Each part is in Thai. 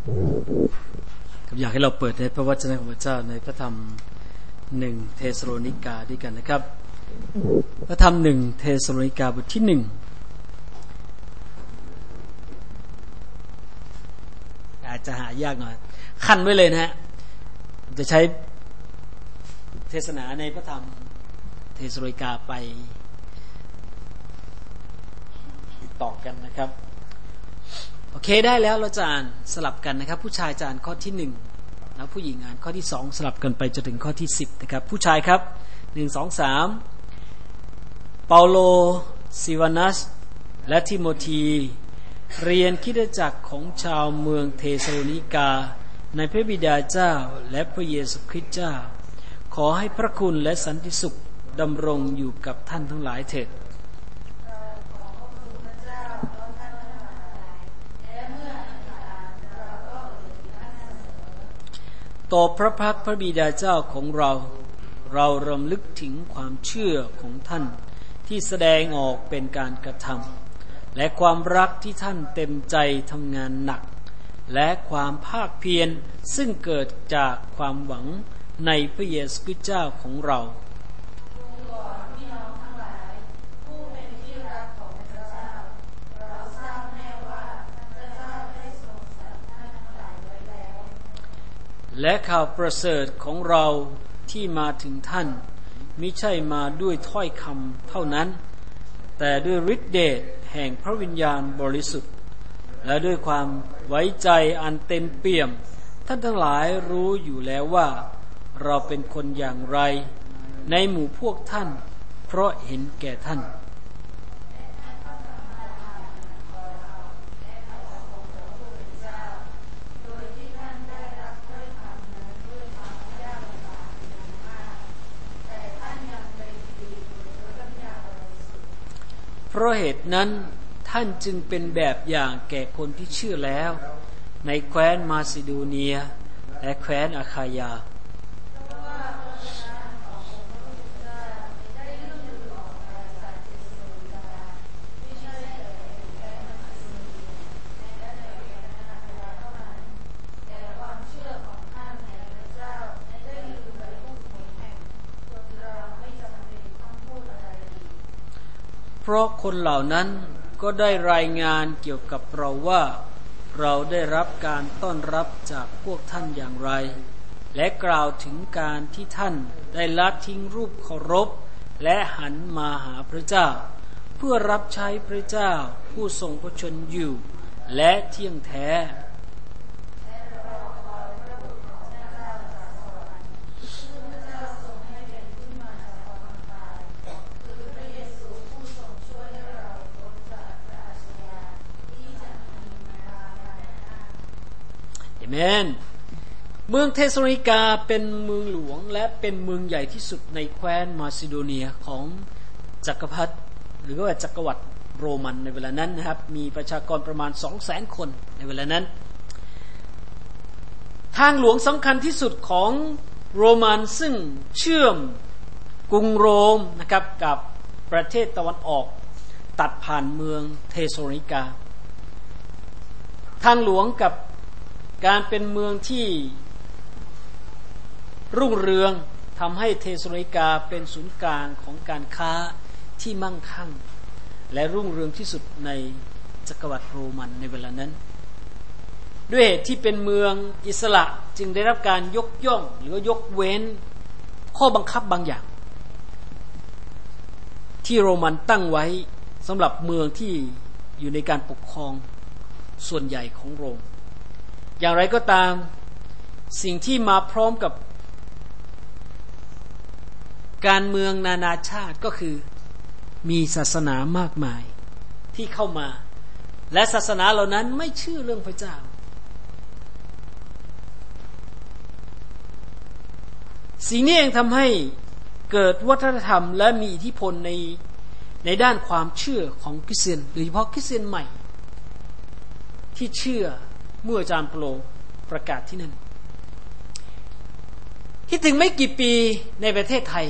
อยากให้เราเปิดในพระวจนะของพระเจ้าในพระธรรม1 เธสโลนิกาด้วยกันนะครับพระธรรม1 เธสโลนิกาบทที่1อาจจะหายากหน่อยขั้นไว้เลยนะฮะจะใช้เทศนาในพระธรรมเธสโลนิกาไปติดต่อกันนะครับโอเคได้แล้วเราจะอ่านสลับกันนะครับผู้ชายจะอ่านข้อที่1แล้วผู้หญิงอ่านข้อที่2สลับกันไปจนถึงข้อที่10นะครับผู้ชายครับ1 2 3เปาโลซิวานัสและทิโมธีเรียนคริสตจักรของชาวเมืองเธสโลนิกาในพระบิดาเจ้าและพระเยซูคริสต์เจ้าขอให้พระคุณและสันติสุขดำรงอยู่กับท่านทั้งหลายเถิดต่อพระพักพระบิดาเจ้าของเรารำลึกถึงความเชื่อของท่านที่แสดงออกเป็นการกระทำและความรักที่ท่านเต็มใจทำงานหนักและความภาคเพียรซึ่งเกิดจากความหวังในพระเยซูคริสต์เจ้าของเราและข่าวประเสริฐของเราที่มาถึงท่านมิใช่มาด้วยถ้อยคำเท่านั้นแต่ด้วยฤทธิเดชแห่งพระวิญญาณบริสุทธิ์และด้วยความไว้ใจอันเต็มเปี่ยมท่านทั้งหลายรู้อยู่แล้วว่าเราเป็นคนอย่างไรในหมู่พวกท่านเพราะเห็นแก่ท่านเพราะเหตุนั้นท่านจึงเป็นแบบอย่างแก่คนที่เชื่อแล้วในแคว้นมาซิโดเนียและแคว้นอาคายาเพราะคนเหล่านั้นก็ได้รายงานเกี่ยวกับเราว่าเราได้รับการต้อนรับจากพวกท่านอย่างไรและกล่าวถึงการที่ท่านได้ละทิ้งรูปเคารพและหันมาหาพระเจ้าเพื่อรับใช้พระเจ้าผู้ทรงพระชนอยู่และเที่ยงแท้เมืองเธสโลนิกาเป็นเมืองหลวงและเป็นเมืองใหญ่ที่สุดในแคว้นมาซิโดเนียของจักรพรรดิหรือว่าจักรวรรดิโรมันในเวลานั้นนะครับมีประชากรประมาณ 200,000 คนในเวลานั้นทางหลวงสำคัญที่สุดของโรมันซึ่งเชื่อมกรุงโรมนะครับกับประเทศตะวันออกตัดผ่านเมืองเธสโลนิกาทางหลวงกับการเป็นเมืองที่รุ่งเรืองทำให้เธสโลนิกาเป็นศูนย์กลางของการค้าที่มั่งคั่งและรุ่งเรืองที่สุดในจักรวรรดิโรมันในเวลานั้นด้วยเหตุที่เป็นเมืองอิสระจึงได้รับการยกย่องหรือยกเว้นข้อบังคับบางอย่างที่โรมันตั้งไว้สำหรับเมืองที่อยู่ในการปกครองส่วนใหญ่ของโรมอย่างไรก็ตามสิ่งที่มาพร้อมกับการเมืองนานาชาติก็คือมีศาสนามากมายที่เข้ามาและศาสนาเหล่านั้นไม่เชื่อเรื่องพระเจ้าสิ่งนี้เองทำให้เกิดวัฒนธรรมและมีอิทธิพลในด้านความเชื่อของคริสเตียนโดยเฉพาะคริสเตียนใหม่ที่เชื่อเมื่ออาจารย์เปโลประกาศที่นั่นคิดถึงไม่กี่ปีในประเทศไทย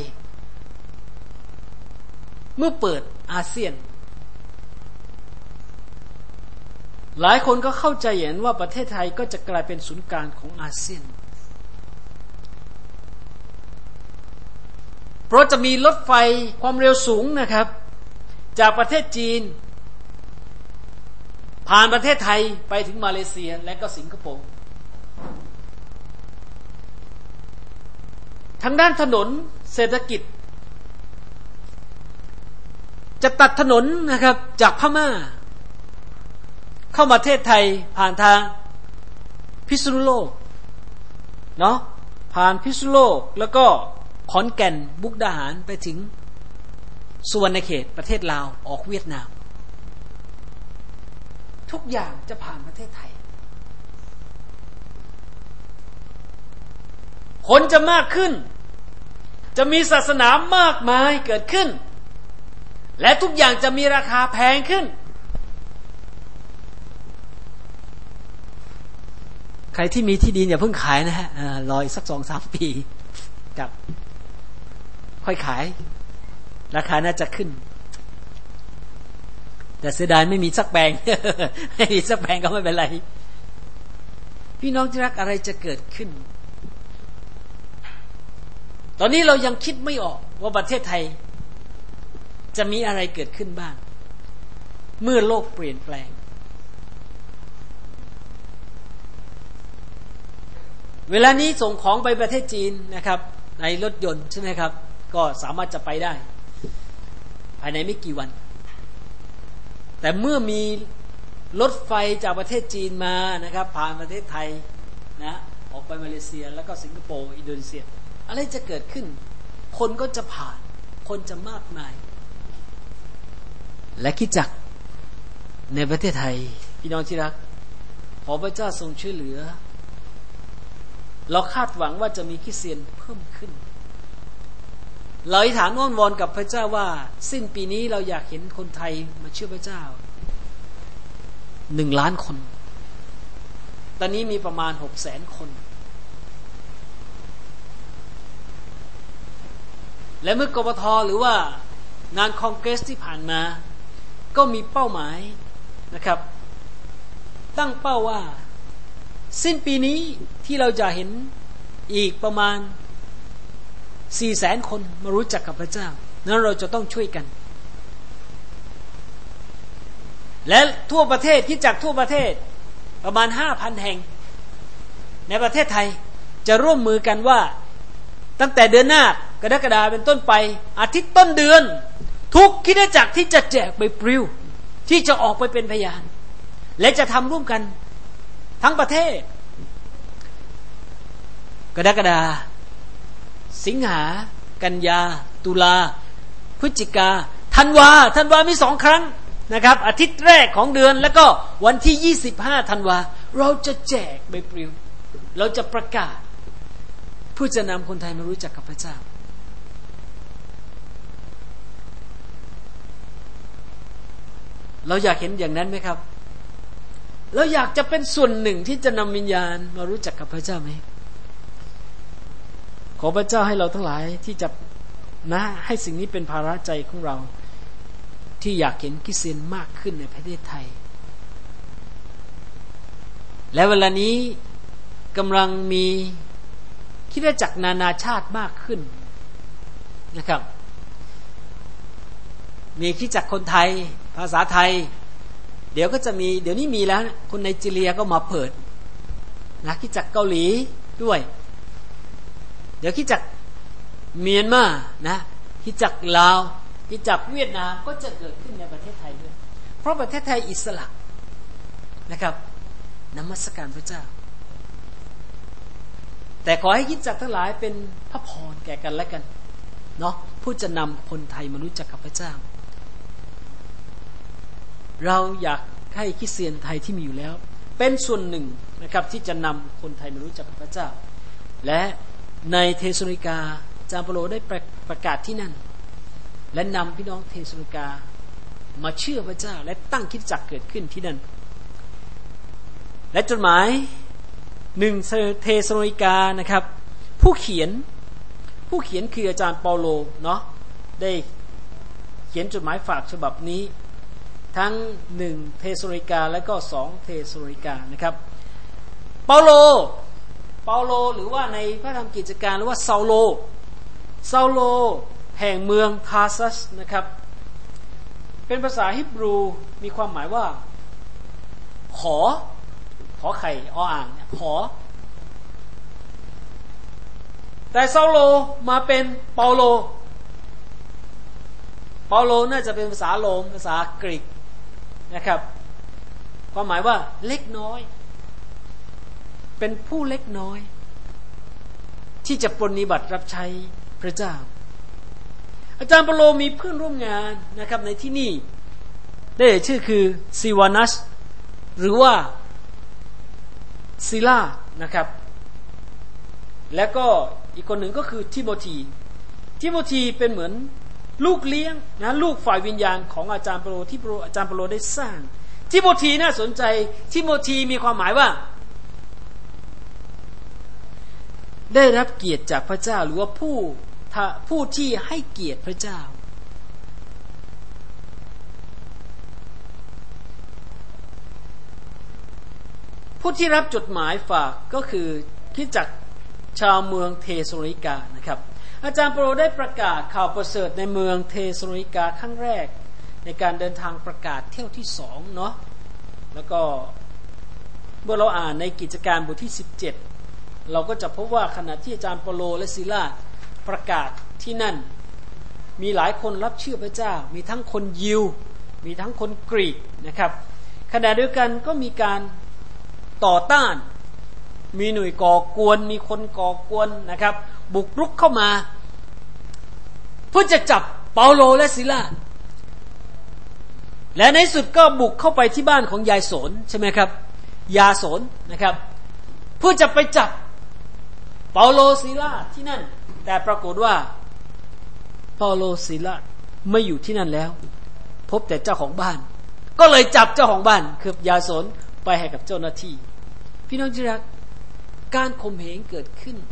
เมื่อเปิดอาเซียนหลายคนก็เข้าใจเห็นว่าประเทศไทยก็จะกลายเป็นศูนย์กลางของอาเซียนเพราะจะมีรถไฟความเร็วสูงนะครับจากประเทศจีนผ่านประเทศไทยไปถึงมาเลเซียและก็สิงคโปร์ทางด้านถนนเศรษฐกิจจะตัดถนนนะครับจากพม่าเข้ามาประเทศไทยผ่านทางพิษณุโลกเนาะผ่านพิษณุโลกแล้วก็ขอนแก่นมุกดาหารไปถึงสุวรรณเขตประเทศลาวออกเวียดนามทุกอย่างจะผ่านประเทศไทยคนจะมากขึ้นจะมีศาสนามากมายเกิดขึ้นและทุกอย่างจะมีราคาแพงขึ้นใครที่มีที่ดินอย่าเพิ่งขายนะฮะรออีกสัก 2-3 ปีกับค่อยขายราคาน่าจะขึ้นแต่เสียดายไม่มีสักแปลง ไม่มีสักแปลงก็ไม่เป็นไรพี่น้องที่รักอะไรจะเกิดขึ้นตอนนี้เรายังคิดไม่ออกว่าประเทศไทยจะมีอะไรเกิดขึ้นบ้างเมื่อโลกเปลี่ยนแปลงเวลานี้ส่งของไปประเทศจีนนะครับในรถยนต์ใช่ไหมครับก็สามารถจะไปได้ภายในไม่กี่วันแต่เมื่อมีรถไฟจากประเทศจีนมานะครับผ่านประเทศไทยนะออกไปมาเลเซียแล้วก็สิงคโปร์อินโดนีเซียอะไรจะเกิดขึ้นคนก็จะผ่านคนจะมากมายและคริสตจักรในประเทศไทยพี่น้องที่รักขอพระเจ้าทรงช่วยเหลือเราคาดหวังว่าจะมีคริสเตียนเพิ่มขึ้นเราอธิษฐานอ้อนวอนกับพระเจ้าว่าสิ้นปีนี้เราอยากเห็นคนไทยมาเชื่อพระเจ้า1 ล้านคนตอนนี้มีประมาณ 600,000 คนและเมื่อกบฏ.หรือว่างานคองเกรสที่ผ่านมาก็มีเป้าหมายนะครับตั้งเป้าว่าสิ้นปีนี้ที่เราจะเห็นอีกประมาณ 400,000 คนมารู้จักกับพระเจ้านั้นเราจะต้องช่วยกันและทั่วประเทศคริสตจักรทั่วประเทศประมาณ 5,000 แห่งในประเทศไทยจะร่วมมือกันว่าตั้งแต่เดือนหน้ากรกฎาคมเป็นต้นไปอาทิตย์ต้นเดือนทุกคริสตจักรที่จะแจกใบปลิวที่จะออกไปเป็นพยานและจะทำร่วมกันทั้งประเทศกรกฎาคมสิงหากันยาตุลาพฤศจิกาธันวามี2 ครั้งนะครับอาทิตย์แรกของเดือนแล้วก็วันที่25ธันวาเราจะแจกใบปลิวเราจะประกาศเพื่อจะนำคนไทยมารู้จักกับพระเจ้าเราอยากเห็นอย่างนั้นไหมครับเราอยากจะเป็นส่วนหนึ่งที่จะนำวิญญาณมารู้จักกับพระเจ้าไหมขอพระเจ้าให้เราทั้งหลายที่จะนะให้สิ่งนี้เป็นภาระใจของเราที่อยากเห็นคริสเตียนมากขึ้นในประเทศไทยและเวลานี้กำลังมีคริสตจักรนานาชาติมากขึ้นนะครับมีคริสตจักรคนไทยภาษาไทยเดี๋ยวนี้มีแล้วคนไนจีเรียก็มาเปิดนะคริสตจักรเกาหลีด้วยเดี๋ยวคริสตจักรเมียนมานะคริสตจักรลาวคริสตจักรเวียดนามก็จะเกิดขึ้นในประเทศไทยด้วยเพราะประเทศไทยอิสระนะครับนมัสการพระเจ้าแต่ขอให้คริสตจักรทั้งหลายเป็นพระพรแก่กันและกันเนาะผู้จะนำคนไทยมารู้จักกับพระเจ้าเราอยากให้คริสเตียนไทยที่มีอยู่แล้วเป็นส่วนหนึ่งนะครับที่จะนำคนไทยมารู้จักกับพระเจ้าและในเทสโลนิกาอาจารย์เปาโลได้ประกาศที่นั่นและนำพี่น้องเทสโลนิกามาเชื่อพระเจ้าและตั้งคริสตจักรเกิดขึ้นที่นั่นและจดหมาย1เทสโลนิกานะครับผู้เขียนคืออาจารย์เปาโลเนาะได้เขียนจดหมายฝากฉบับนี้ทั้ง1เทสโลนิกาและก็2เทสโลนิกานะครับเปาโลหรือว่าในพระธรรมกิจการหรือว่าซาโลแห่งเมืองทาร์ซัสนะครับเป็นภาษาฮีบรูมีความหมายว่าขอไข่ออ่างเนี่ยขอแต่ซาโลมาเป็นเปาโลน่าจะเป็นภาษาโรมภาษากรีกนะครับความหมายว่าเล็กน้อยเป็นผู้เล็กน้อยที่จะปฏิบัติรับใช้พระเจ้าอาจารย์เปาโลมีเพื่อนร่วมงานนะครับในที่นี่ได้ชื่อคือซิวานัสหรือว่าซิลานะครับแล้วก็อีกคนหนึ่งก็คือทิโมธีเป็นเหมือนลูกเลี้ยงนะลูกฝ่ายวิญญาณของอาจารย์เปาโลที่อาจารย์เปาโลได้สร้างทิโมธีน่าสนใจทิโมธีมีความหมายว่าได้รับเกียรติจากพระเจ้าหรือว่าผู้ที่ให้เกียรติพระเจ้าผู้ที่รับจดหมายฝากก็คือคริสตจักรชาวเมืองเทสโลนิกานะครับอาจารย์เปาโลได้ประกาศข่าวประเสริฐในเมืองเทสโลนิกาครั้งแรกในการเดินทางประกาศเที่ยวที่2เนาะแล้วก็เมื่อเราอ่านในกิจการบทที่17เราก็จะพบว่าขณะที่อาจารย์เปาโลและซิลาประกาศที่นั่นมีหลายคนรับเชื่อพระเจ้ามีทั้งคนยิวมีทั้งคนกรีกนะครับขณะเดียวกันก็มีการต่อต้านมีหน่วยก่อกวนมีคนก่อกวนนะครับบุกรุกเข้ามาเพื่อจะจับเปาโลและซิลาและในสุดก็บุกเข้าไปที่บ้านของยายโสนใช่ไหมครับยาโสนนะครับเพื่อจะไปจับเปาโลซิลาที่นั่นแต่ปรากฏว่าเปาโลซิลาไม่อยู่ที่นั่นแล้วพบแต่เจ้าของบ้านก็เลยจับเจ้าของบ้านคือยาโสนไปให้กับเจ้าหน้าที่พี่น้องที่รักการข่มเหงเกิดขึ้น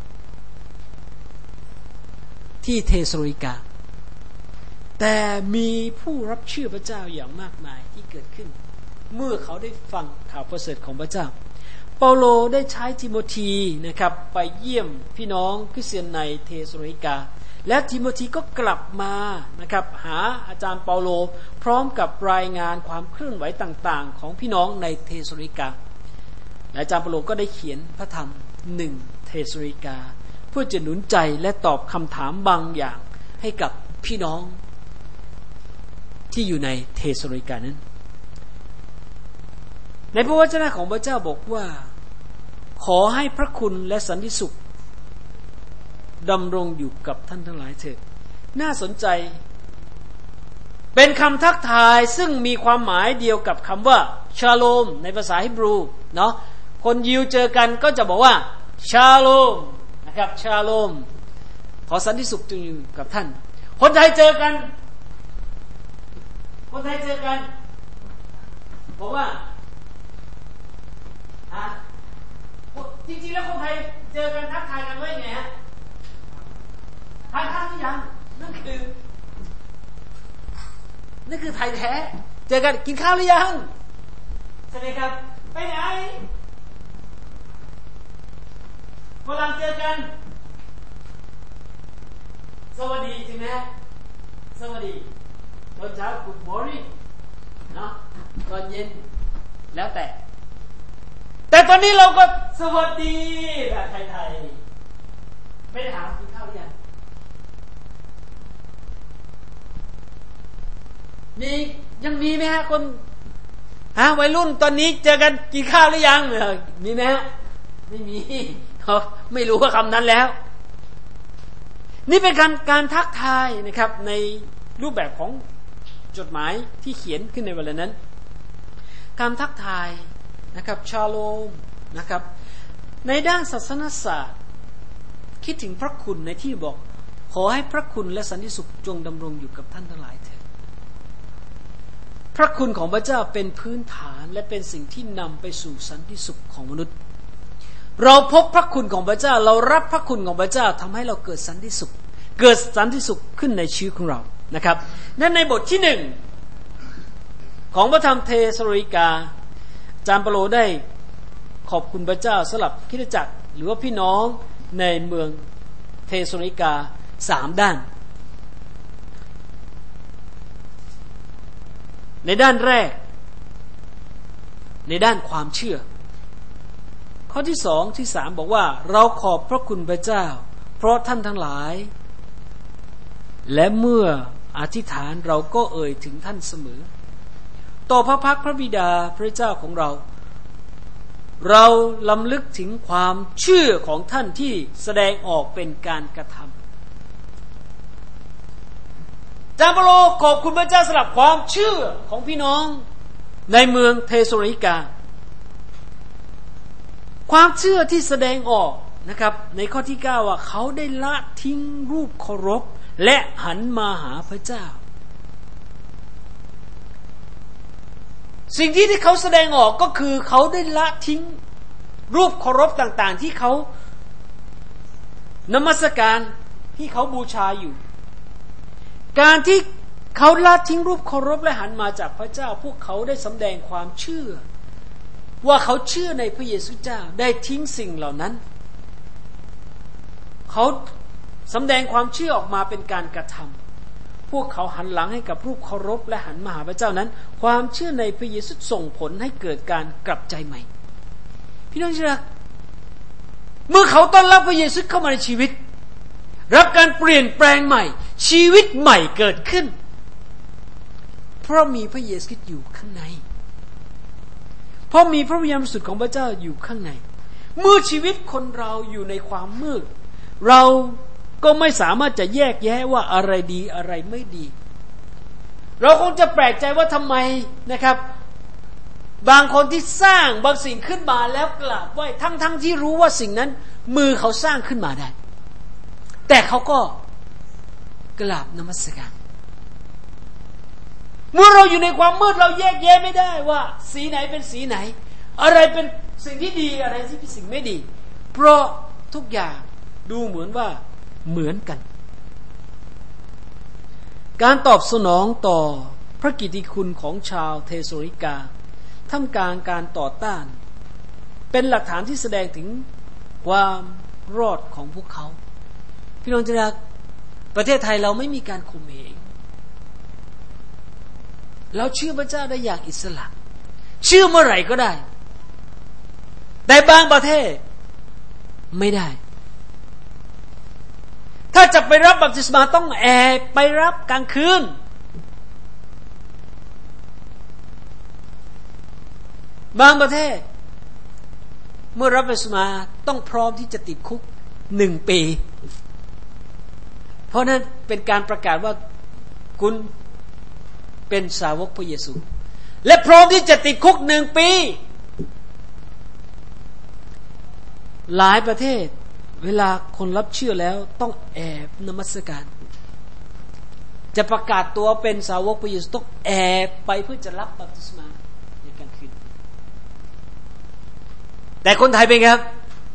ที่เทสโลนิกาแต่มีผู้รับเชื่อพระเจ้าอย่างมากมายที่เกิดขึ้นเมื่อเขาได้ฟังข่าวประเสริฐของพระเจ้าเปาโลได้ใช้ทิโมธีนะครับไปเยี่ยมพี่น้องคริสเตียนในเทสโลนิกาและทิโมธีก็กลับมานะครับหาอาจารย์เปาโลพร้อมกับรายงานความเคลื่อนไหวต่างๆของพี่น้องในเทสโลนิกาอาจารย์เปาโลก็ได้เขียนพระธรรม1เทสโลนิกาเพื่อจะหนุนใจและตอบคำถามบางอย่างให้กับพี่น้องที่อยู่ในเทสโลนิกานั้นในพระวจนะของพระเจ้าบอกว่าขอให้พระคุณและสันติสุขดำรงอยู่กับท่านทั้งหลายเถิดน่าสนใจเป็นคำทักทายซึ่งมีความหมายเดียวกับคำว่าชาโลมในภาษาฮีบรูเนาะคนยิวเจอกันก็จะบอกว่าชาโลมนะครับชาโลมขอสันติสุขจงอยู่กับท่านคนไทยเจอกันบอกว่าจริงๆแล้วคนไทยเจอกันทักทายกันไว้ไงฮะทานข้าวหรือยังนั่นคือไทยแท้เจอกันกินข้าวหรือยังใช่ไหมครับไปไหนฝรั่งเจอกันสวัสดีจริงไหมสวัสดีตอนเช้า Good morning เนาะตอนเย็นแล้วแต่ตอนนี้เราก็สวัสดีแบบไทยๆไม่ได้ถามกินข้าวหรือยังยังมีไหมฮะคนวัยรุ่นตอนนี้เจอกันกินข้าวหรือยังมีไหมฮะไม่มีเขาไม่รู้ว่าคำนั้นแล้วนี่เป็นการทักทายนะครับในรูปแบบของจดหมายที่เขียนขึ้นในเวลานั้นการทักทายนะครับชาโลมนะครับในด้านศาสนศาสตร์คิดถึงพระคุณในที่บอกขอให้พระคุณและสันติสุขจงดำรงอยู่กับท่านทั้งหลายเถิดพระคุณของพระเจ้าเป็นพื้นฐานและเป็นสิ่งที่นำไปสู่สันติสุขของมนุษย์เราพบพระคุณของพระเจ้าเรารับพระคุณของพระเจ้าทำให้เราเกิดสันติสุขขึ้นในชีวิตของเรานะครับนั่นในบทที่ของพระธรรมเทสโลนิกาอาจารย์เปโลได้ขอบคุณพระเจ้าสำหรับคริสตจักรหรือว่าพี่น้องในเมืองเทสโลนิกา3ด้านในด้านแรกในด้านความเชื่อข้อที่2ที่3บอกว่าเราขอบพระคุณพระเจ้าเพราะท่านทั้งหลายและเมื่ออธิษฐานเราก็เอ่ยถึงท่านเสมอต่อพระพักพระบิดาพระเจ้าของเราลำลึกถึงความเชื่อของท่านที่แสดงออกเป็นการกระทำอาจารย์เปโลขอบคุณพระเจ้าสำหรับความเชื่อของพี่น้องในเมืองเทสโลนิกาความเชื่อที่แสดงออกนะครับในข้อที่9ว่าเขาได้ละทิ้งรูปเคารพและหันมาหาพระเจ้าสิ่งที่เขาแสดงออกก็คือเขาได้ละทิ้งรูปเคารพต่างๆที่เขานมัสการที่เขาบูชาอยู่การที่เขาละทิ้งรูปเคารพและหันมาจากพระเจ้าพวกเขาได้สำแดงความเชื่อว่าเขาเชื่อในพระเยซูเจ้าได้ทิ้งสิ่งเหล่านั้นเขาสำแดงความเชื่อออกมาเป็นการกระทำพวกเขาหันหลังให้กับรูปเคารพและหันมาหาพระเจ้านั้นความเชื่อในพระเยซูส่งผลให้เกิดการกลับใจใหม่พี่น้องที่รักเมื่อเขาต้อนรับพระเยซูเข้ามาในชีวิตรับการเปลี่ยนแปลงใหม่ชีวิตใหม่เกิดขึ้นเพราะมีพระเยซูอยู่ข้างในเพราะมีพระวิญญาณบริสุทธิ์ของพระเจ้าอยู่ข้างในเมื่อชีวิตคนเราอยู่ในความมืดเราก็ไม่สามารถจะแยกแยะว่าอะไรดีอะไรไม่ดีเราคงจะแปลกใจว่าทำไมนะครับบางคนที่สร้างบางสิ่งขึ้นมาแล้วกราบไหว้ทั้งที่รู้ว่าสิ่งนั้นมือเขาสร้างขึ้นมาได้แต่เขาก็กราบนมัสการเมื่อเราอยู่ในความมืดเราแยกแยะไม่ได้ว่าสีไหนเป็นสีไหนอะไรเป็นสิ่งที่ดีอะไรที่เป็นสิ่งไม่ดีเพราะทุกอย่างดูเหมือนว่าเหมือนกันการตอบสนองต่อพระกิตติคุณของชาวเทสโลนิกาท่ามกลางการต่อต้านเป็นหลักฐานที่แสดงถึงความรอดของพวกเขาพี่น้องที่รักประเทศไทยเราไม่มีการข่มเหงเราเชื่อพระเจ้าได้อย่างอิสระเชื่อเมื่อไหร่ก็ได้แต่บางประเทศไม่ได้ถ้าจะไปรับบัพติศมาต้องแอบไปรับกลางคืนบางประเทศเมื่อรับบัพติศมาต้องพร้อมที่จะติดคุก1 ปีเพราะนั้นเป็นการประกาศว่าคุณเป็นสาวกพระเยซูและพร้อมที่จะติดคุก1 ปีหลายประเทศเวลาคนรับเชื่อแล้วต้องแอบนมัสการจะประกาศตัวเป็นสาวกพระเยซูต้องแอบไปเพื่อจะรับบัพติศมาในกลางคืนแต่คนไทยเป็นครับ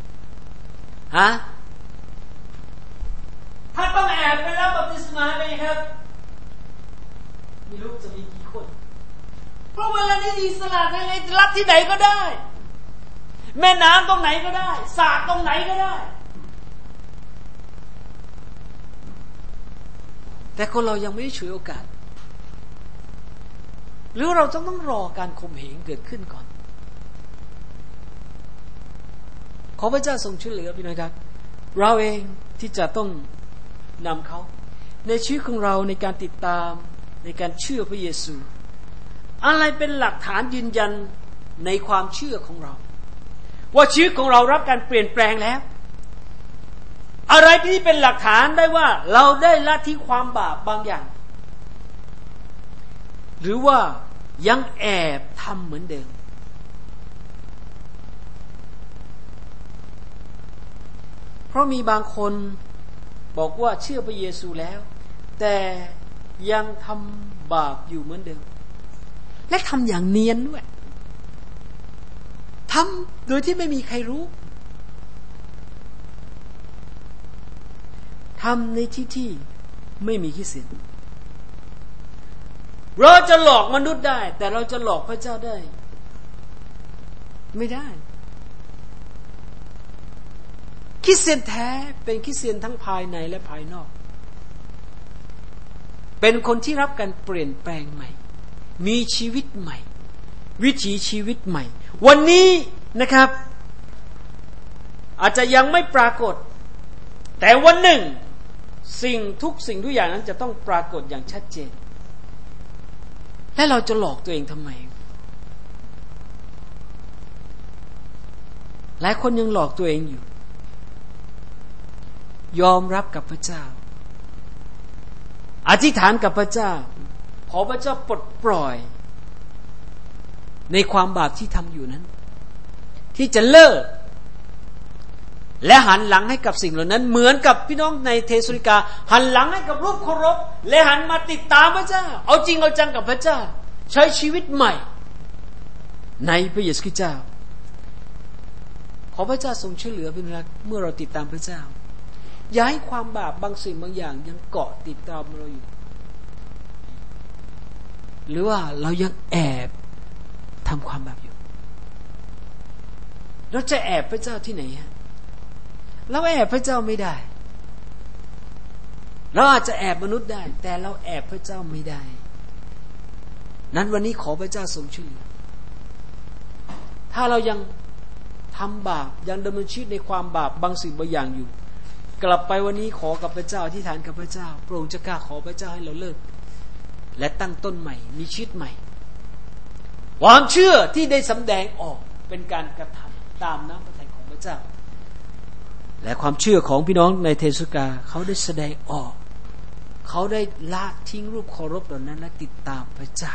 ถ้าต้องแอบไปรับบัพติศมาเป็นครับไม่รู้จะมีกี่คนเพราะเวลานี้อิสระไงรับที่ไหนก็ได้แม่น้ำตรงไหนก็ได้สระตรงไหนก็ได้แต่คนเรายังไม่ได้ฉวยโอกาสหรือเราต้องรอการข่มเหงเกิดขึ้นก่อนขอพระเจ้าทรงช่วยเหลือพี่น้องครับเราเองที่จะต้องนำเขาในชีวิตของเราในการติดตามในการเชื่อพระเยซูอะไรเป็นหลักฐานยืนยันในความเชื่อของเราว่าชีวิตของเรารับการเปลี่ยนแปลงแล้วอะไรที่เป็นหลักฐานได้ว่าเราได้ละทิ้งความบาปบางอย่างหรือว่ายังแอบทำเหมือนเดิมเพราะมีบางคนบอกว่าเชื่อพระเยซูแล้วแต่ยังทำบาปอยู่เหมือนเดิมและทำอย่างเนียนด้วยทำโดยที่ไม่มีใครรู้ทำในที่ไม่มีขี้เสียเราจะหลอกมนุษย์ได้แต่เราจะหลอกพระเจ้าได้ไม่ได้คริสเตียนแท้เป็นคริสเตียนทั้งภายในและภายนอกเป็นคนที่รับการเปลี่ยนแปลงใหม่มีชีวิตใหม่วิถีชีวิตใหม่วันนี้นะครับอาจจะยังไม่ปรากฏแต่วันหนึ่งทุกสิ่งทุกอย่างนั้นจะต้องปรากฏอย่างชัดเจนและเราจะหลอกตัวเองทำไมหลายคนยังหลอกตัวเองอยู่ยอมรับกับพระเจ้าอธิษฐานกับพระเจ้าขอพระเจ้าปลดปล่อยในความบาปที่ทำอยู่นั้นที่จะเลิกและหันหลังให้กับสิ่งเหล่านั้นเหมือนกับพี่น้องในเทสโลนิกาหันหลังให้กับรูปเคารพและหันมาติดตามพระเจ้าเอาจริงเอาจังกับพระเจ้าใช้ชีวิตใหม่ในพระเยซูคริสต์เจ้าขอพระเจ้าทรงช่วยเหลือเป็นรักเมื่อเราติดตามพระเจ้าอย่าให้ความบาปบางสิ่งบางอย่างยังเกาะติดตามเราอยู่หรือว่าเรายังแอบทำความบาปอยู่เราจะแอบพระเจ้าที่ไหนฮะเราแอบพระเจ้าไม่ได้เราอาจจะแอบมนุษย์ได้แต่เราแอบพระเจ้าไม่ได้นั้นวันนี้ขอพระเจ้าทรงช่วยเหลือถ้าเรายังทำบาปยังดำเนินชีวิตในความบาปบางสิ่งบางอย่างอยู่กลับไปวันนี้ขอกับพระเจ้าอธิษฐานกับพระเจ้าพระองค์จะกล้าขอพระเจ้าให้เราเลิกและตั้งต้นใหม่มีชีวิตใหม่ความเชื่อที่ได้สำแดงออกเป็นการกระทำตามน้ำพระทัยของพระเจ้าและความเชื่อของพี่น้องในเทสกาเขาได้แสดงออกเขาได้ละทิ้งรูปเคารพเหล่านั้นและติดตามพระเจ้า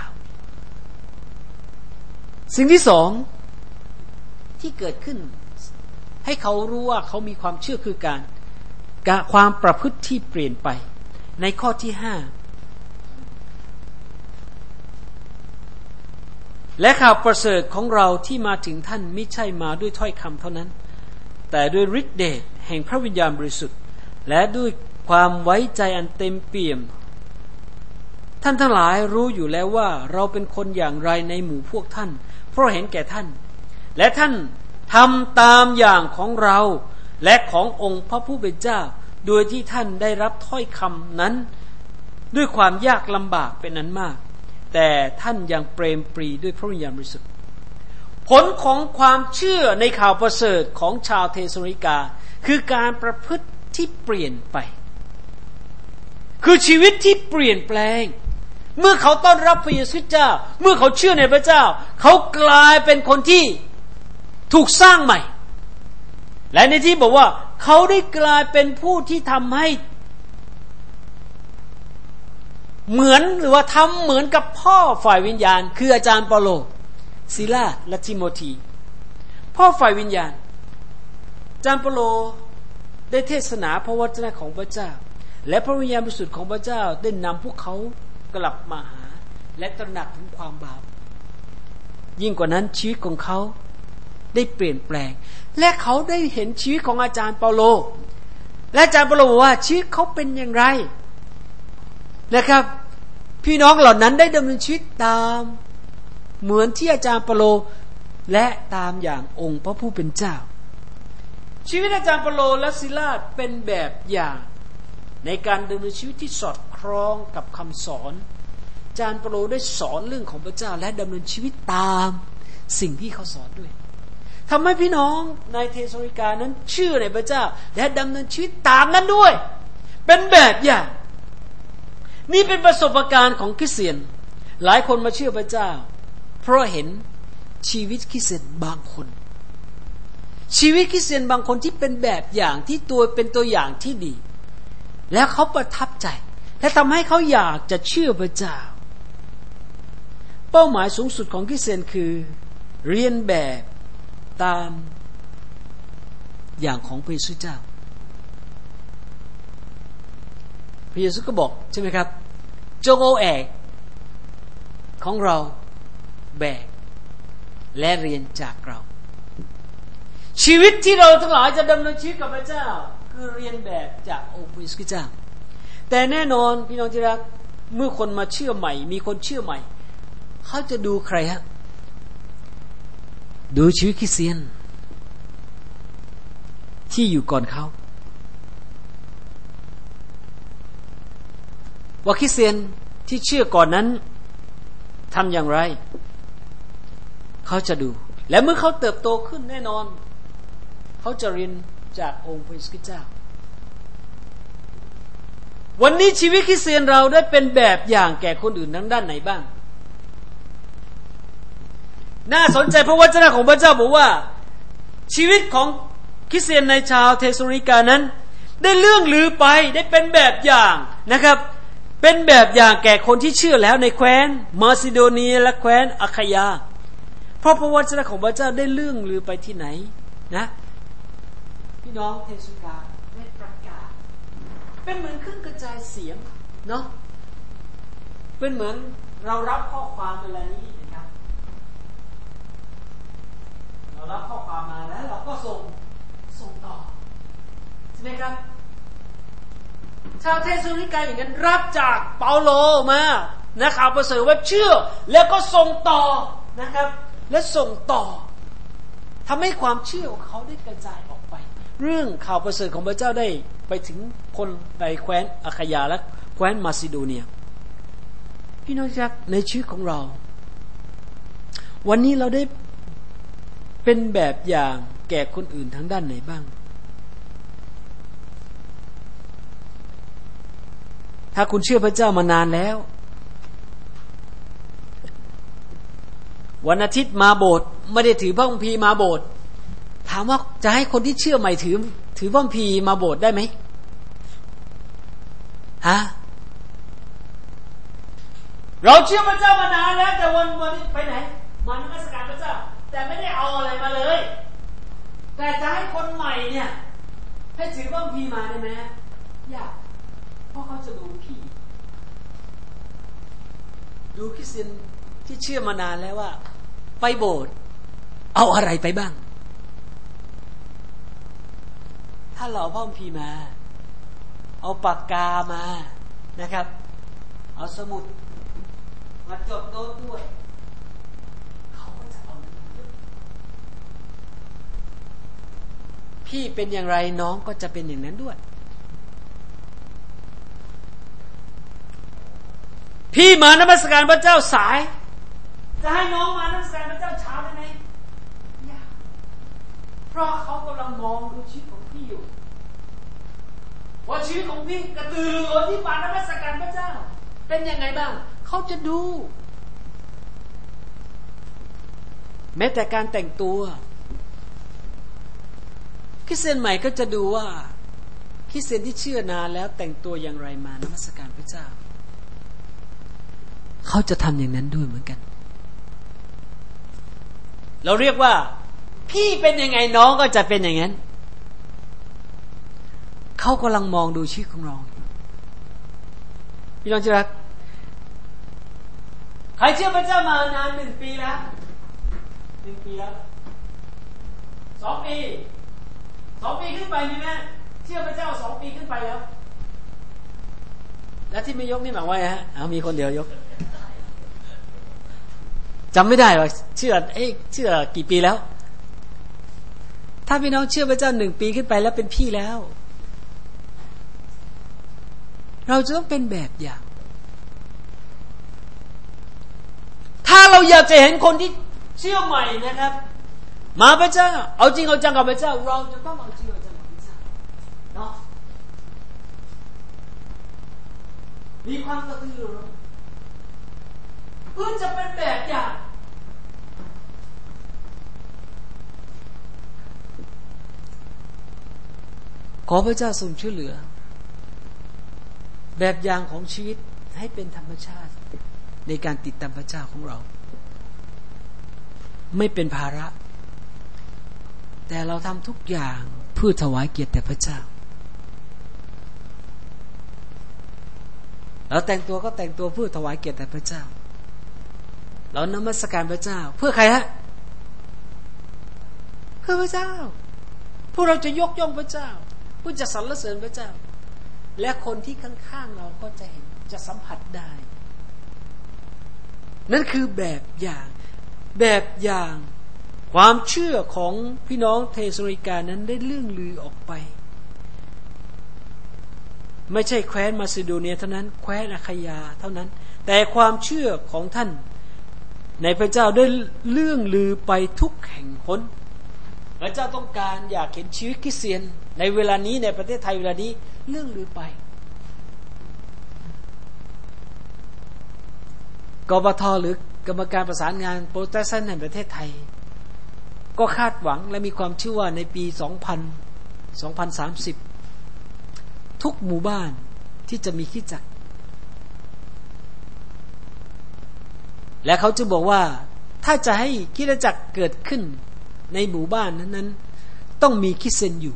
สิ่งที่สองที่เกิดขึ้นให้เขารู้ว่าเขามีความเชื่อคือการความประพฤติที่เปลี่ยนไปในข้อที่5และข่าวประเสริฐของเราที่มาถึงท่านไม่ใช่มาด้วยถ้อยคำเท่านั้นแต่ด้วยฤทธิเดชแห่งพระวิญญาณบริสุทธิ์และด้วยความไว้ใจอันเต็มเปี่ยมท่านทั้งหลายรู้อยู่แล้วว่าเราเป็นคนอย่างไรในหมู่พวกท่านเพราะเห็นแก่ท่านและท่านทำตามอย่างของเราและขององค์พระผู้เป็นเจ้าโดยที่ท่านได้รับถ้อยคำนั้นด้วยความยากลำบากเป็นนั้นมากแต่ท่านยังเปรมปรีด้วยพระวิญญาณบริสุทธิ์ผลของความเชื่อในข่าวประเสริฐของชาวเทสโลนิกาคือการประพฤติที่เปลี่ยนไปคือชีวิตที่เปลี่ยนแปลงเมื่อเขาต้อนรับพระเยซูคริสต์เจ้าเมื่อเขาเชื่อในพระเจ้าเขากลายเป็นคนที่ถูกสร้างใหม่และในที่บอกว่าเขาได้กลายเป็นผู้ที่ทำให้เหมือนหรือว่าทำเหมือนกับพ่อฝ่ายวิญญาณคืออาจารย์เปาโลซิลาและทิโมธีพ่อฝ่ายวิญญาณอาจารย์เปาโลได้เทศนาพระวจนะของพระเจ้าและพระวิญญาณบริสุทธิ์ของพระเจ้าได้นำพวกเขากลับมาหาและตระหนักถึงความบาปยิ่งกว่านั้นชีวิตของเขาได้เปลี่ยนแปลงและเขาได้เห็นชีวิตของอาจารย์เปาโลและอาจารย์เปาโลบอกว่าชีวิตเขาเป็นอย่างไรนะครับพี่น้องเหล่านั้นได้ดำเนินชีวิตตามเหมือนที่อาจารย์เปาโลและตามอย่างองค์พระผู้เป็นเจ้าชีวิตอาจารย์เปาโลและซิลาสเป็นแบบอย่างในการดำเนินชีวิตที่สอดคล้องกับคำสอนอาจารย์เปาโลได้สอนเรื่องของพระเจ้าและดำเนินชีวิตตามสิ่งที่เขาสอนด้วยทำให้พี่น้องในเทสโลนิกานั้นเชื่อในพระเจ้าและดำเนินชีวิตตามนั้นด้วยเป็นแบบอย่างนี่เป็นประสบการณ์ของคริสเตียนหลายคนมาเชื่อพระเจ้าเพราะเห็นชีวิตคริสเตียนบางคนชีวิตคริสเตียนบางคนที่เป็นแบบอย่างที่เป็นตัวอย่างที่ดีแล้วเขาประทับใจและทำให้เขาอยากจะเชื่อพระเจ้าเป้าหมายสูงสุดของคริสเตียนคือเรียนแบบตามอย่างของพระเยซูเจ้าพระเยซูก็บอกใช่ไหมครับจงเอาแอกของเราแบกและเรียนจากเราชีวิตที่เราทั้งหลายจะดำเนินชีวิตกับพระเจ้าคือเรียนแบบจากองค์พระเยซูเจ้าแต่แน่นอนพี่น้องที่รักเมื่อคนมาเชื่อใหม่มีคนเชื่อใหม่เขาจะดูใครฮะดูชีวิตคริสเตียนที่อยู่ก่อนเขาว่าคริสเตียนที่เชื่อก่อนนั้นทำอย่างไรเขาจะดูและเมื่อเขาเติบโตขึ้นแน่นอนเขาจะเรียนจากองค์พระเยซูคริสต์เจ้าวันนี้ชีวิตคริสเตียนเราได้เป็นแบบอย่างแก่คนอื่นทั้งด้านไหนบ้างน่าสนใจเพราะวจนะของพระเจ้าบอกว่าชีวิตของคริสเตียนในชาวเทสโลนิกานั้นได้เลื่องลือไปได้เป็นแบบอย่างนะครับเป็นแบบอย่างแก่คนที่เชื่อแล้วในแคว้นมาซิโดเนียและแคว้นอาคายาเพราะพระวจนะของพระเจ้าได้เลื่องลือไปที่ไหนนะพี่น้องเทสโลนิกาได้ประกาศเป็นเหมือนเครื่องกระจายเสียงเนาะเป็นเหมือนเรารับข้อความเวลานี้นะครับเรารับข้อความมาแล้วเราก็ส่งต่อใช่ไหมครับชาวเทสโลนิกาอย่างนั้นรับจากเปาโลมานะข่าวประเสริฐว่าเชื่อแล้วก็ส่งต่อนะครับและส่งต่อทำให้ความเชื่อของเขาได้กระจายออกไปเรื่องข่าวประเสริฐของพระเจ้าได้ไปถึงคนในแคว้นอาคายาและแคว้นมาซิโดเนียพี่น้องครับในชีวิตของเราวันนี้เราได้เป็นแบบอย่างแก่คนอื่นทั้งด้านไหนบ้างถ้าคุณเชื่อพระเจ้ามานานแล้ววันอาทิตย์มาโบสถ์ไม่ได้ถือพระคัมภีร์มาโบสถ์ถามว่าจะให้คนที่เชื่อใหม่ถือพระคัมภีร์มาโบสถ์ได้ไหมฮะเราเชื่อพระเจ้ามานานแล้วแต่วันนี้ไปไหนมานมัสการพระเจ้าแต่ไม่ได้เอาอะไรมาเลยแต่จะให้คนใหม่เนี่ยให้ถือพระคัมภีร์มาได้ไหมยากเพราะเขาจะดูพี่ดูคริสเตียนที่เชื่อมานานแล้วว่าไปโบสถ์เอาอะไรไปบ้างถ้าเราเอาพระคัมภีร์มาเอาปากกามานะครับเอาสมุดมาจดโน้ตด้วยเขาก็จะเอาพี่เป็นอย่างไรน้องก็จะเป็นอย่างนั้นด้วยพี่มานมัสการพระเจ้าสายจะให้น้องมานมัสการพระเจ้าเช้าได้ไหมยากเพราะเขากำลังมองดูชีวิตของพี่อยู่ว่าชีวิตของพี่กระตือรือร้นที่มานมัสการพระเจ้าเป็นยังไงบ้างเขาจะดูแม้แต่การแต่งตัวคริสเตียนใหม่ก็จะดูว่าคริสเตียนที่เชื่อนานแล้วแต่งตัวอย่างไรมานมัสการพระเจ้าเขาจะทำอย่างนั้นด้วยเหมือนกันเราเรียกว่าพี่เป็นยังไงน้องก็จะเป็นอย่างนั้นเขากำลังมองดูชีวิตของเราพี่น้องที่รักใครเชื่อพระเจ้ามานาน1 ปีแล้ว1 ปีแล้ว2 ปี2 ปีขึ้นไปมีไหมเชื่อพระเจ้า2 ปีขึ้นไปแล้วแล้วที่ไม่ยกนี่หมายว่าฮะมีคนเดียวยกจำไม่ได้ว่าเชื่อกี่ปีแล้วถ้าพี่น้องเชื่อพระเจ้า1 ปีขึ้นไปแล้วเป็นพี่แล้วเราจะต้องเป็นแบบอย่างถ้าเราอยากจะเห็นคนที่เชื่อใหม่นะครับมาพระเจ้าเอาจริงเอาจังกับพระเจ้าเราจะต้องเอาจริงเอาจังกับพระเจ้าเนาะมีความกระตือรือร้นเพื่อจะเป็นแบบอย่างขอพระเจ้าทรงช่วยเหลือแบบอย่างของชีวิตให้เป็นธรรมชาติในการติดตามพระเจ้าของเราไม่เป็นภาระแต่เราทำทุกอย่างเพื่อถวายเกียรติแด่พระเจ้าเราแต่งตัวก็แต่งตัวเพื่อถวายเกียรติแด่พระเจ้าเรานมัสการพระเจ้าเพื่อใครฮะเพื่อพระเจ้าพวกเราจะยกย่องพระเจ้าผู้จะสรรเสริญพระเจ้าและคนที่ข้างๆเราก็จะเห็นจะสัมผัสได้นั่นคือแบบอย่างความเชื่อของพี่น้องเทสโลนิกานั้นได้เลื่องลือออกไปไม่ใช่แคว้นมาซิโดเนียเท่านั้นแคว้นอาคายาเท่านั้นแต่ความเชื่อของท่านในพระเจ้าได้เลื่องลือไปทุกแห่งหนพระเจ้าต้องการอยากเห็นชีวิตคริสเตียนในเวลานี้ในประเทศไทยเวลานี้เลื่องลือไปกบฏ.หรือกรรมการประสานงานโปรเตสแตนต์ในประเทศไทยก็คาดหวังและมีความเชื่อว่าในปี 2030 ทุกหมู่บ้านที่จะมีคริสตจักรและเขาจะบอกว่าถ้าจะให้คริสตจักรเกิดขึ้นในหมู่บ้านนั้นต้องมีคริสเตียนอยู่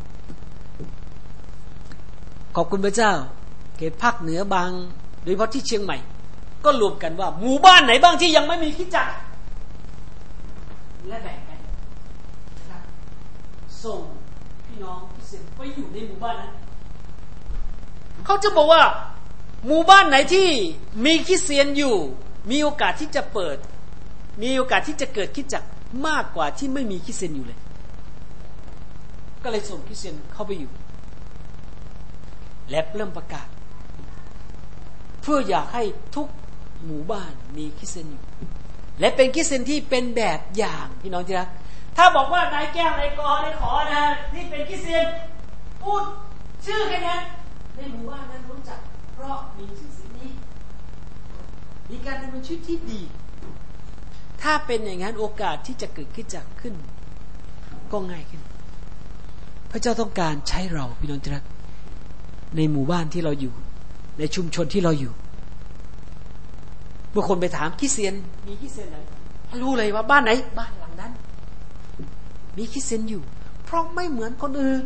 ขอบคุณพระเจ้าเขตภาคเหนือบางโดยเฉพาะที่เชียงใหม่ก็รวมกันว่าหมู่บ้านไหนบ้างที่ยังไม่มีคริสตจักรและแบ่งกันนะครับส่งพี่น้องคริสเตียนไปอยู่ในหมู่บ้านนั้นเขาจะบอกว่าหมู่บ้านไหนที่มีคริสเตียนอยู่มีโอกาสที่จะเปิดมีโอกาสที่จะเกิดคริสตจักรมากกว่าที่ไม่มีคริสเตียนอยู่เลยก็เลยส่งคริสเตียนเข้าไปอยู่และเริ่มประกาศเพื่ออยากให้ทุกหมู่บ้านมีคริสเตียนอยู่และเป็นคริสเตียนที่เป็นแบบอย่างพี่น้องที่รักถ้าบอกว่านายแก้วนายกอนายขอนะที่เป็นคริสเตียนพูดชื่อแค่นั้นในหมู่บ้านนั้นรู้จักเพราะมีชื่อเสียงนี้มีการดำเนินชีวิตที่ดีถ้าเป็นอย่างนั้นโอกาสที่จะเกิดคริสตจักรขึ้นก็ง่ายขึ้นพระเจ้าต้องการใช้เราพี่น้องที่รักในหมู่บ้านที่เราอยู่ในชุมชนที่เราอยู่เมื่อคนไปถามคริสเตียนมีคริสเตียนไหนรู้เลยว่าบ้านไหนบ้านหลังนั้นมีคริสเตียนอยู่เพราะไม่เหมือนคนอื่น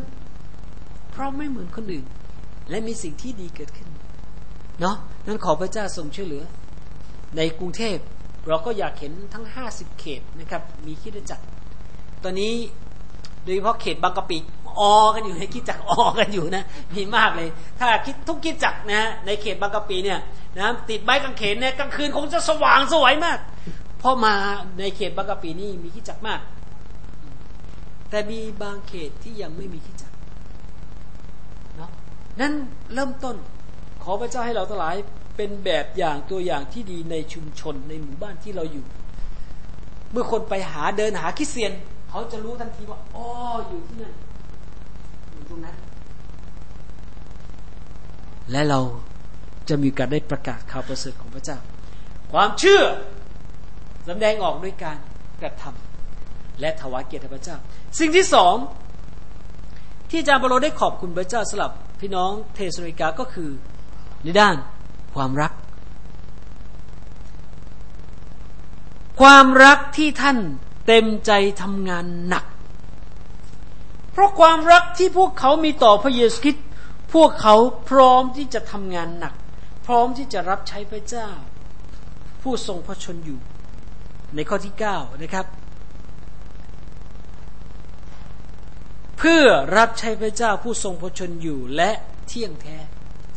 และมีสิ่งที่ดีเกิดขึ้นเนาะนั้นขอพระเจ้าทรงช่วยเหลือในกรุงเทพเราก็อยากเห็นทั้ง50เขตนะครับมีคริสตจักรตอนนี้โดยเฉพาะเขตบางกะปิกันอยู่ในคริสตจักรกันอยู่นะมีมากเลยถ้าคิดทุกคริสตจักรนะในเขตบางกะปิเนี่ยนะติดไม้กางเขนเนี่ยกลางคืนคงจะสว่างสวยมากเพราะมาในเขตบางกะปินี่มีคริสตจักรมากแต่มีบางเขตที่ยังไม่มีคริสตจักรเนาะนั้นเริ่มต้นขอพระเจ้าให้เราทั้งหลายเป็นแบบอย่างตัวอย่างที่ดีในชุมชนในหมู่บ้านที่เราอยู่เมื่อคนไปเดินหาคริสเตียนเขาจะรู้ทันทีว่าอยู่ที่นั่นอยู่ตรงนั้นและเราจะมีการได้ประกาศข่าวประเสริฐของพระเจ้าความเชื่อแสดงออกด้วยการกระทำและถวายเกียรติพระเจ้าสิ่งที่สองที่อาจารย์เปาโลได้ขอบคุณพระเจ้าสำหรับพี่น้องเทสโลนิกาก็คือในด้านความรักที่ท่านเต็มใจทำงานหนักเพราะความรักที่พวกเขามีต่อพระเยซูคริสต์พวกเขาพร้อมที่จะทำงานหนักพร้อมที่จะรับใช้พระเจ้าผู้ทรงพระชนอยู่ในข้อที่9นะครับเพื่อรับใช้พระเจ้าผู้ทรงพระชนอยู่และเที่ยงแท้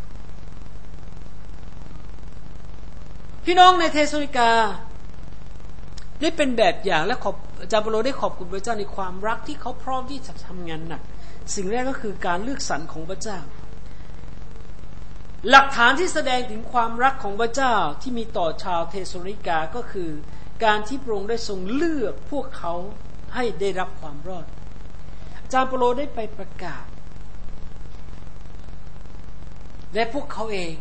พี่น้องในเทสโลนิกาได้เป็นแบบอย่างและอาจารย์เปาโลได้ขอบคุณพระเจ้าในความรักที่เขาพร้อมที่จะทำงานหนักสิ่งแรกก็คือการเลือกสรรของพระเจ้าหลักฐานที่แสดงถึงความรักของพระเจ้าที่มีต่อชาวเทสโลนิกาก็คือการที่พระองค์ได้ทรงเลือกพวกเขาให้ได้รับความรอดอาจารย์เปาโลได้ไปประกาศและพวกเขาเอง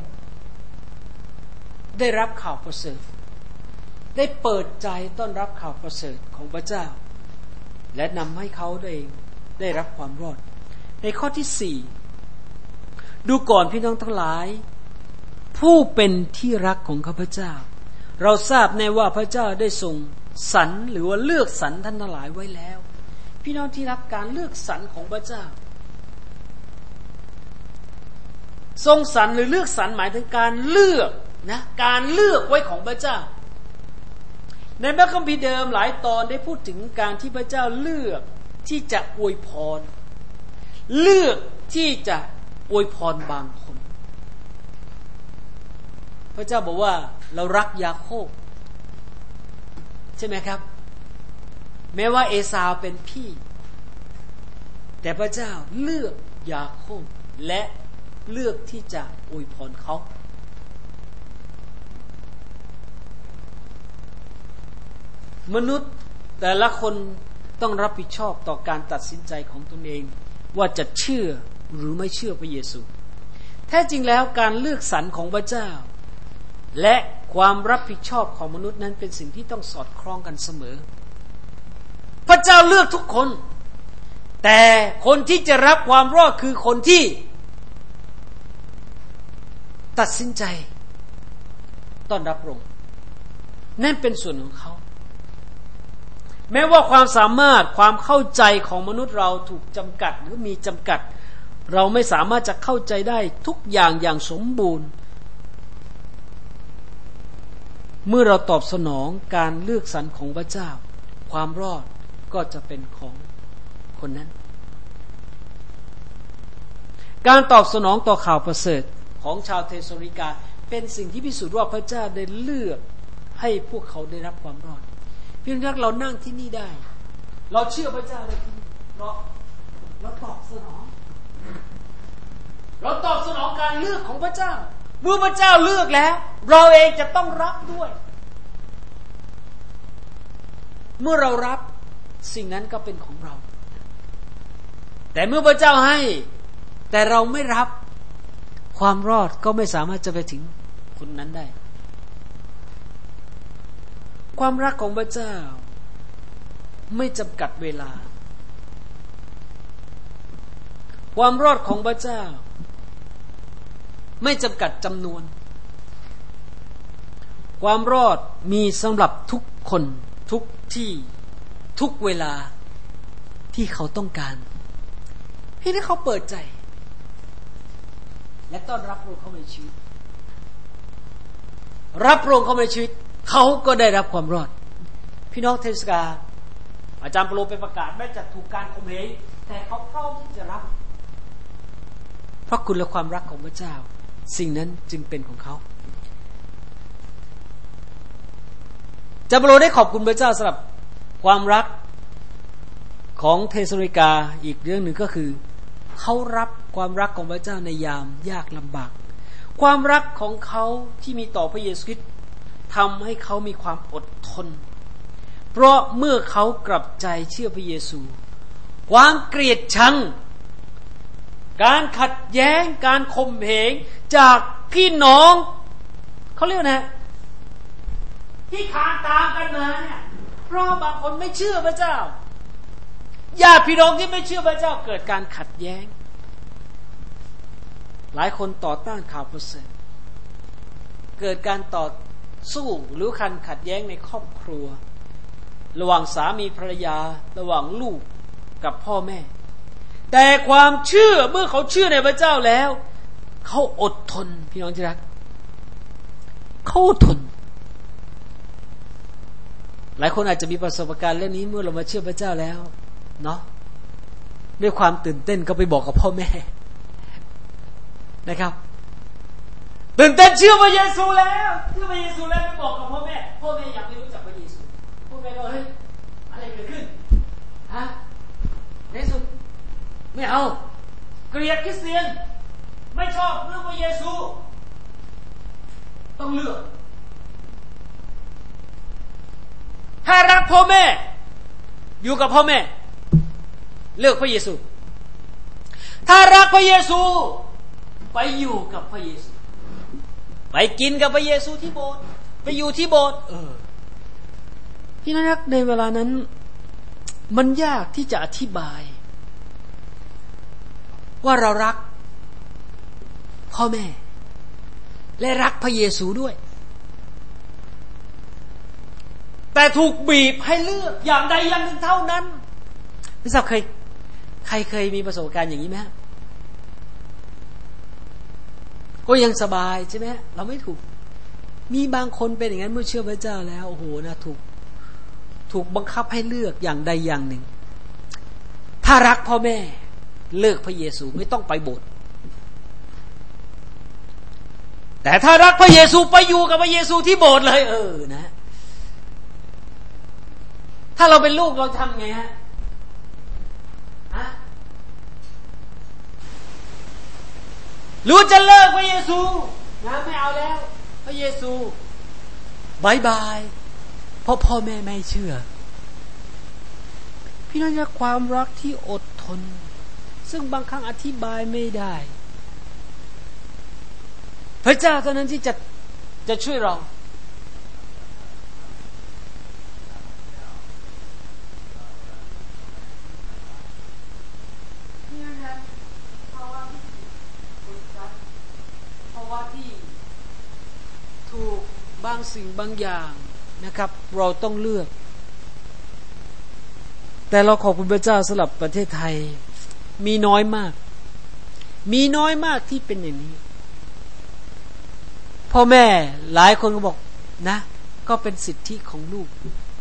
ได้รับข่าวประเสริฐได้เปิดใจต้อนรับข่าวประเสริฐของพระเจ้าและนำให้เขาได้รับความรอดในข้อที่4ดูก่อนพี่น้องทั้งหลายผู้เป็นที่รักของข้าพเจ้าเราทราบแน่ว่าพระเจ้าได้ทรงสรรหรือว่าเลือกสรรท่านทั้งหลายไว้แล้วพี่น้องที่รักการเลือกสรรของพระเจ้าทรงสรรหรือเลือกสรรหมายถึงการเลือกนะการเลือกไว้ของพระเจ้าในพระคัมภีร์เดิมหลายตอนได้พูดถึงการที่พระเจ้าเลือกที่จะอวยพรเลือกที่จะอวยพรบางคนพระเจ้าบอกว่าเรารักยาโคบใช่ไหมครับแม้ว่าเอสาวเป็นพี่แต่พระเจ้าเลือกยาโคบและเลือกที่จะอวยพรเขามนุษย์แต่ละคนต้องรับผิดชอบต่อการตัดสินใจของตนเองว่าจะเชื่อหรือไม่เชื่อพระเยซูแท้จริงแล้วการเลือกสรรของพระเจ้าและความรับผิดชอบของมนุษย์นั้นเป็นสิ่งที่ต้องสอดคล้องกันเสมอพระเจ้าเลือกทุกคนแต่คนที่จะรับความรอดคือคนที่ตัดสินใจต้อนรับพระองค์นั่นเป็นส่วนของเขาแม้ว่าความสามารถความเข้าใจของมนุษย์เราถูกจำกัดหรือมีจำกัดเราไม่สามารถจะเข้าใจได้ทุกอย่างอย่างสมบูรณ์เมื่อเราตอบสนองการเลือกสรรของพระเจ้าความรอดก็จะเป็นของคนนั้นการตอบสนองต่อข่าวประเสริฐของชาวเทสโลนิกาเป็นสิ่งที่พิสูจน์ว่าพระเจ้าได้เลือกให้พวกเขาได้รับความรอดเพียงแค่เรานั่งที่นี่ได้เราเชื่อพระเจ้าเลยที่เราตอบสนองการเลือกของพระเจ้าเมื่อพระเจ้าเลือกแล้วเราเองจะต้องรับด้วยเมื่อเรารับสิ่งนั้นก็เป็นของเราแต่เมื่อพระเจ้าให้แต่เราไม่รับความรอดก็ไม่สามารถจะไปถึงคนนั้นได้ความรักของพระเจ้าไม่จำกัดเวลาความรอดของพระเจ้าไม่จำกัดจำนวนความรอดมีสำหรับทุกคนทุกที่ทุกเวลาที่เขาต้องการให้เขาเปิดใจและต้อนรับพระองค์เข้ามาในชีวิตรับพระองค์เข้ามาในชีวิตเขาก็ได้รับความรอดพี่น้องเทศกาลอาจารย์เปโลไปประกาศแม้จะถูกการข่มเหงแต่เขาพร้อมที่จะรับเพราะคุณและความรักของพระเจ้าสิ่งนั้นจึงเป็นของเขาอาจารย์เปโลได้ขอบคุณพระเจ้าสำหรับความรักของเทสโลนิกาอีกเรื่องหนึ่งก็คือเขารับความรักของพระเจ้าในยามยากลำบากความรักของเขาที่มีต่อพระเยซูคริสต์ทำให้เขามีความอดทนเพราะเมื่อเขากลับใจเชื่อพระเยซูความเกลียดชังการขัดแย้งการข่มเหงจากพี่น้องเขาเรียกนะที่คานตามกันมาเนี่ยเพราะบางคนไม่เชื่อพระเจ้าญาติพี่น้องที่ไม่เชื่อพระเจ้าเกิดการขัดแย้งหลายคนต่อต้านข่าวประเสริฐเกิดการต่อสู้หรือการขัดแย้งในครอบครัวระหว่างสามีภรรยาระหว่างลูกกับพ่อแม่แต่ความเชื่อเมื่อเขาเชื่อในพระเจ้าแล้วเขาอดทนพี่น้องที่รักเขาอดทนหลายคนอาจจะมีประสบการณ์เรื่องนี้เมื่อเรามาเชื่อพระเจ้าแล้วเนาะด้วยความตื่นเต้นก็ไปบอกกับพ่อแม่นะครับตื่นเต้นเชื่อพระเยซูแล้วเชื่อพระเยซูแล้วไปบอกกับพ่อแม่อยากไม่รู้จักพระเยซูพ่อแม่ก็เฮ้ยอะไรเกิดขึ้นฮะในสุดไม่เอาเกลียดคริสเตียนไม่ชอบเรื่องพระเยซูต้องเลือกถ้ารักพ่อแม่อยู่กับพ่อแม่เลือกพระเยซูถ้ารักพระเยซูไปอยู่กับพระเยซูไปกินกับพระเยซูที่โบสถ์ไปอยู่ที่โบสถ์พี่น้องรักในเวลานั้นมันยากที่จะอธิบายว่าเรารักพ่อแม่และรักพระเยซูด้วยแต่ถูกบีบให้เลือกอย่างใดอย่างหนึ่งเท่านั้นไม่ทราบใครเคยมีประสบการณ์อย่างนี้ไหมก็ยังสบายใช่ไหมเราไม่ถูกมีบางคนเป็นอย่างนั้นเมื่อเชื่อพระเจ้าแล้วโอ้โหนะถูกบังคับให้เลือกอย่างใดอย่างหนึ่งถ้ารักพ่อแม่เลือกพระเยซูไม่ต้องไปโบสถ์แแต่ถ้ารักพระเยซูไปอยู่กับพระเยซูที่โบสถ์เลยนะถ้าเราเป็นลูกเราทำไงฮะรู้จะเลิกพระเยซูนะไม่เอาแล้วพระเยซูบายบายเพราะพ่อแม่ไม่เชื่อพี่น้องจะความรักที่อดทนซึ่งบางครั้งอธิบายไม่ได้พระเจ้าเท่านั้นที่จะช่วยเราถูกบางสิ่งบางอย่างนะครับเราต้องเลือกแต่เราขอบคุณพระเจ้าสำหรับประเทศไทยมีน้อยมากที่เป็นอย่างนี้พ่อแม่หลายคนก็บอกนะก็เป็นสิทธิของลูก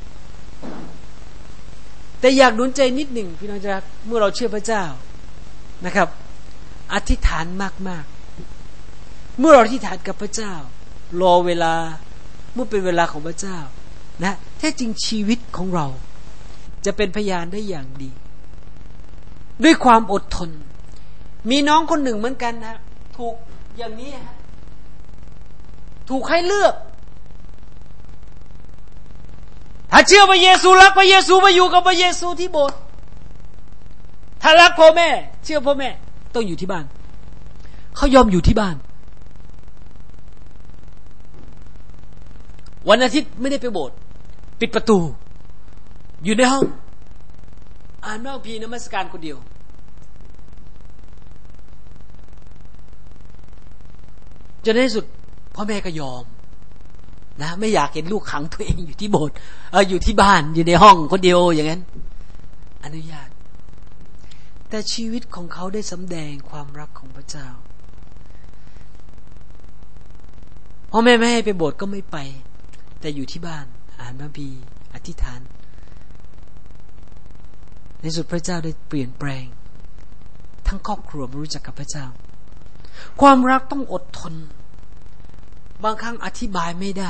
แต่อยากหนุนใจนิดหนึ่งพี่น้องรักเมื่อเราเชื่อพระเจ้านะครับอธิษฐานมากๆเมื่อเราอธิษฐานกับพระเจ้ารอเวลาเมื่อเป็นเวลาของพระเจ้านะแท้จริงชีวิตของเราจะเป็นพยานได้อย่างดีด้วยความอดทนมีน้องคนหนึ่งเหมือนกันนะถูกอย่างนี้ฮะถูกให้เลือกถ้าเชื่อพระเยซูรักพระเยซูมาอยู่กับพระเยซูที่โบสถ์ถ้ารักพ่อแม่เชื่อพ่อแม่ต้องอยู่ที่บ้านเขายอมอยู่ที่บ้านวันอาทิตย์ไม่ได้ไปโบสถ์ปิดประตูอยู่ในห้องอ่านพระคัมภีร์นมัสการคนเดียวจนในที่สุดพ่อแม่ก็ยอมนะไม่อยากเห็นลูกขังตัวเองอยู่ที่โบสถ์อยู่ที่บ้านอยู่ในห้องคนเดียวอย่างนั้นอนุญาตแต่ชีวิตของเขาได้สำแดงความรักของพระเจ้าพ่อแม่ไม่ให้ไปโบสถ์ก็ไม่ไปแต่อยู่ที่บ้านอ่านพระคัมภีร์อธิษฐานในสุดพระเจ้าได้เปลี่ยนแปลงทั้งครอบครัวมารู้จักกับพระเจ้าความรักต้องอดทนบางครั้งอธิบายไม่ได้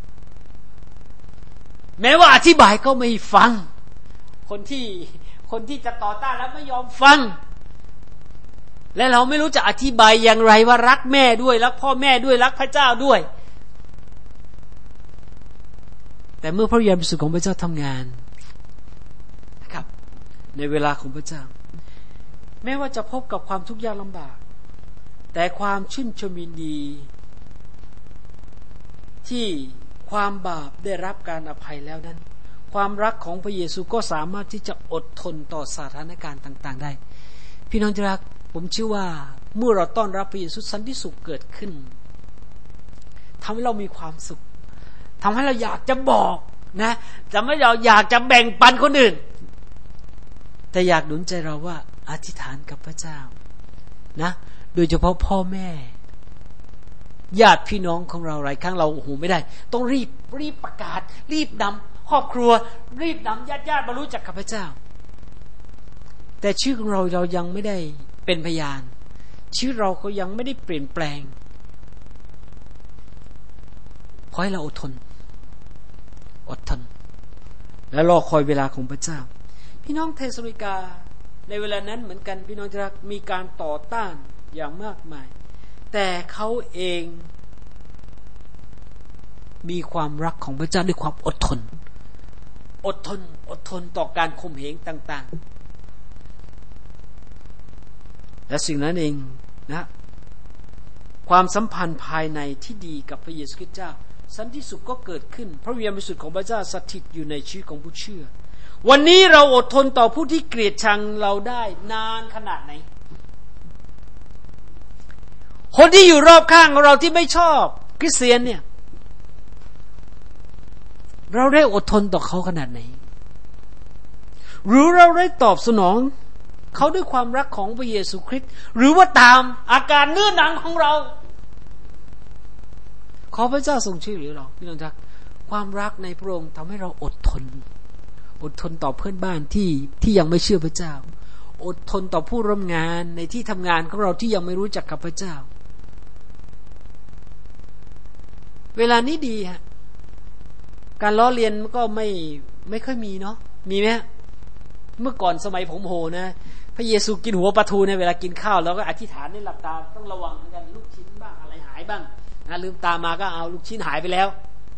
แม้ว่าอธิบายก็ไม่ฟังคนที่จะต่อต้านแล้วไม่ยอมฟังและเราไม่รู้จะอธิบายอย่างไรว่ารักแม่ด้วยรักพ่อแม่ด้วยรักพระเจ้าด้วยแต่เมื่อพระวิญญาณบริสุทธิ์ของพระเจ้าทำงานนะครับในเวลาของพระเจ้าแม้ว่าจะพบกับความทุกข์ยากลำบากแต่ความชื่นชมยินดีที่ความบาปได้รับการอภัยแล้วนั้นความรักของพระเยซูก็สามารถที่จะอดทนต่อสถานการณ์ต่างๆได้พี่น้องที่รักผมเชื่อว่าเมื่อเราต้อนรับพระเยซูสันติสุขเกิดขึ้นทำให้เรามีความสุขทำให้เราอยากจะบอกนะทำให้เราอยากจะแบ่งปันคนอื่นแต่อยากหนุนใจเราว่าอธิษฐานกับพระเจ้านะโดยเฉพาะพ่อแม่ญาติพี่น้องของเราหลายครั้งเราโอ้โหไม่ได้ต้องรีบประกาศรีบนำครอบครัวรีบนำญาติมารู้จักกับพระเจ้าแต่ชีวิตของเรายังไม่ได้เป็นพยานชีวิตเราก็ยังไม่ได้เปลี่ยนแปลงขอให้เราอดทนและรอคอยเวลาของพระเจ้าพี่น้องเทสโลนิกาในเวลานั้นเหมือนกันพี่น้องที่รักมีการต่อต้านอย่างมากมายแต่เขาเองมีความรักของพระเจ้าด้วยความอดทนต่อการข่มเหงต่างๆและสิ่งนั้นเองนะความสัมพันธ์ภายในที่ดีกับพระเยซูคริสต์เจ้าสันติสุขก็เกิดขึ้นพระวิญญาณบริสุทธิ์ของพระเจ้าสถิตอยู่ในชีวิตของผู้เชื่อวันนี้เราอดทนต่อผู้ที่เกลียดชังเราได้นานขนาดไหนคนที่อยู่รอบข้างของเราที่ไม่ชอบคริสเตียนเนี่ยเราได้อดทนต่อเขาขนาดไหนหรือเราได้ตอบสนองเขาด้วยความรักของพระเยซูคริสต์หรือว่าตามอาการเนื้อหนังของเราขอพระเจ้าทรงช่วยเหลือเราพี่น้องครับความรักในพระองค์ทำให้เราอดทนต่อเพื่อนบ้านที่ยังไม่เชื่อพระเจ้าอดทนต่อผู้ร่วมงานในที่ทำงานของเราที่ยังไม่รู้จักกับพระเจ้าเวลานี้ดีฮะการล้อเลียนก็ไม่ค่อยมีเนาะมีไหมเมื่อก่อนสมัยผมโหนะพระเยซูกินหัวปลาทูเนี่ยเวลากินข้าวเราก็อธิษฐานในหลับตาต้องระวังเหมือนกันลูกชิ้นบ้างอะไรหายบ้างนะลืมตามาก็เอาลูกชิ้นหายไปแล้ว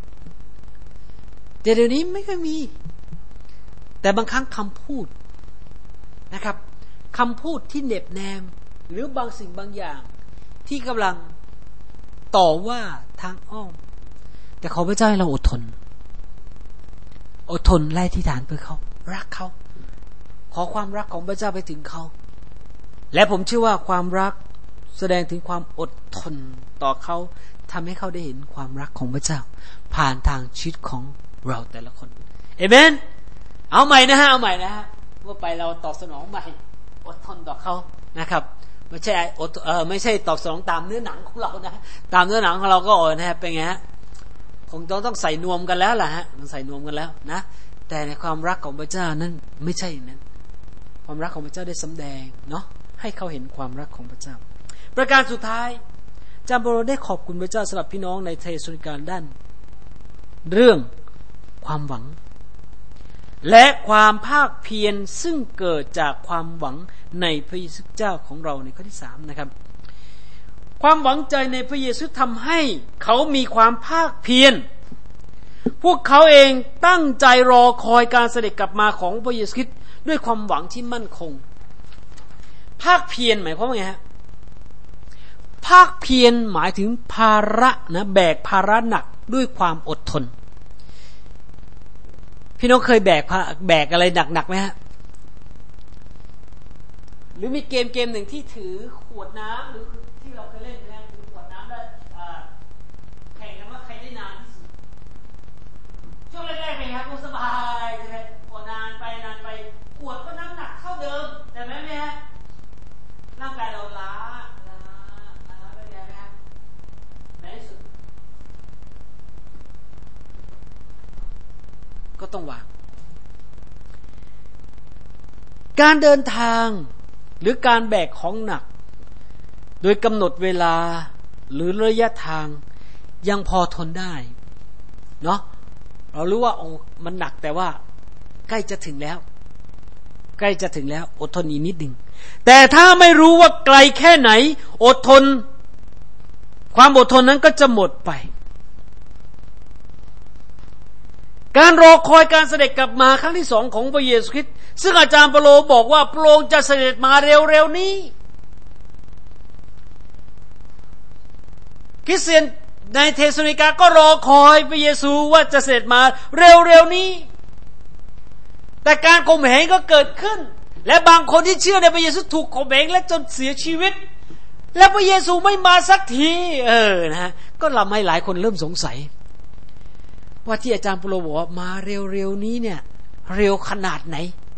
เดี๋ยวนี้ไม่ค่อยมีแต่บางครั้งคำพูดนะครับคำพูดที่เหน็บแนมหรือบางสิ่งบางอย่างที่กำลังต่อว่าทางอ้อมแต่ขอพระเจ้าให้เราอดทนไล่ที่ฐานเพื่อเขารักเขาขอความรักของพระเจ้าไปถึงเขาและผมเชื่อว่าความรักแสดงถึงความอดทนต่อเขาทำให้เขาได้เห็นความรักของพระเจ้าผ่านทางชีวิตของเราแต่ละคนเอเมนเอาใหม่นะฮะว่าไปเราตอบสนองใหม่อดทนต่อเขานะครับไม่ใช่ตอบสนองตามเนื้อหนังของเรานะตามเนื้อหนังของเราก็นะเป็นไงฮะคงต้องใส่นวมกันแล้วล่ะฮะมันใส่นวมกันแล้วนะแต่ในความรักของพระเจ้านั้นไม่ใช่นั้นความรักของพระเจ้าได้สำแดงเนาะให้เขาเห็นความรักของพระเจ้าประการสุดท้ายอาจารย์เปาโลได้ขอบคุณพระเจ้าสำหรับพี่น้องในเทสโลนิกาด้านเรื่องความหวังและความภาคเพียรซึ่งเกิดจากความหวังในพระเยซูเจ้าของเราในข้อที่3นะครับความหวังใจในพระเยซูทำให้เขามีความภาคเพียรพวกเขาเองตั้งใจรอคอยการเสด็จกลับมาของพระเยซูคริสต์ด้วยความหวังที่มั่นคงภาคเพียรหมายความว่าไงฮะภาคเพียรหมายถึงภาระนะแบกภาระหนักด้วยความอดทนพี่น้องเคยแบกอะไรหนักๆไหมฮะหรือมีเกมหนึ่งที่ถือขวดน้ำหรือที่เราเคยเล่นนะถือขวดน้ำได้แข่งกันว่าใครได้นานที่สุดช่วงแรกๆเป็นครับสบายเลยพอนานไปขวดก็น้ำหนักเท่าเดิมแต่ไหมฮะร่างกายเราล้าเป็นไงฮะในที่สุดก็ต้องวางการเดินทางหรือการแบกของหนักโดยกำหนดเวลาหรือระยะทางยังพอทนได้เนาะเรารู้ว่ามันหนักแต่ว่าใกล้จะถึงแล้วอดทนอีกนิดนึงแต่ถ้าไม่รู้ว่าไกลแค่ไหนความอดทนนั้นก็จะหมดไปการรอคอยการเสด็จกลับมาครั้งที่2ของพระเยซูคริสต์ซึ่งอาจารย์เปาโลบอกว่าพระองค์จะเสด็จมาเร็วๆนี้คริสเตียนในเทสโลนิกาก็รอคอยพระเยซูว่าจะเสด็จมาเร็วๆนี้แต่การข่มเหงก็เกิดขึ้นและบางคนที่เชื่อในพระเยซูถูกข่มเหงและจนเสียชีวิตและพระเยซูไม่มาสักทีนะก็ทำให้หลายคนเริ่มสงสัยว่าที่อาจารย์เปาโลบอกว่ามาเร็วๆนี้เนี่ยเร็วขนาดไหน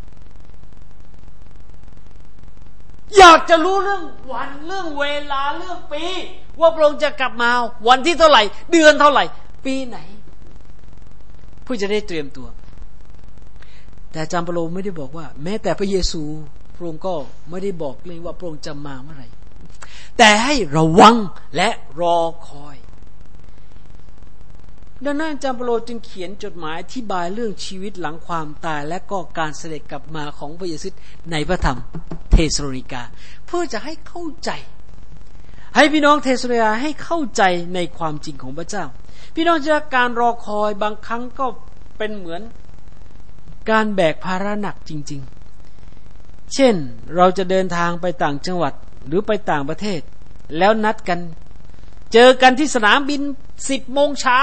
อยากจะรู้เรื่องวันเรื่องเวลาเรื่องปีว่าพระองค์จะกลับมาวันที่เท่าไหร่เดือนเท่าไหร่ปีไหนเพื่อจะได้เตรียมตัวแต่อาจารย์เปาโลไม่ได้บอกว่าแม้แต่พระเยซูพระองค์ก็ไม่ได้บอกเลยว่าพระองค์จะมาเมื่อไหร่แต่ให้ระวังและรอคอยดังนั้นอาจารย์เปาโลจึงเขียนจดหมายอธิบายเรื่องชีวิตหลังความตายและก็การเสด็จกลับมาของพระเยซูในพระธรรมเทสโลนิกาเพื่อจะให้เข้าใจให้พี่น้องเทสโลนิกาให้เข้าใจในความจริงของพระเจ้าพี่น้องจะการรอคอยบางครั้งก็เป็นเหมือนการแบกภาระหนักจริงๆเช่นเราจะเดินทางไปต่างจังหวัดหรือไปต่างประเทศแล้วนัดกันเจอกันที่สนามบิน 10 โมงเช้า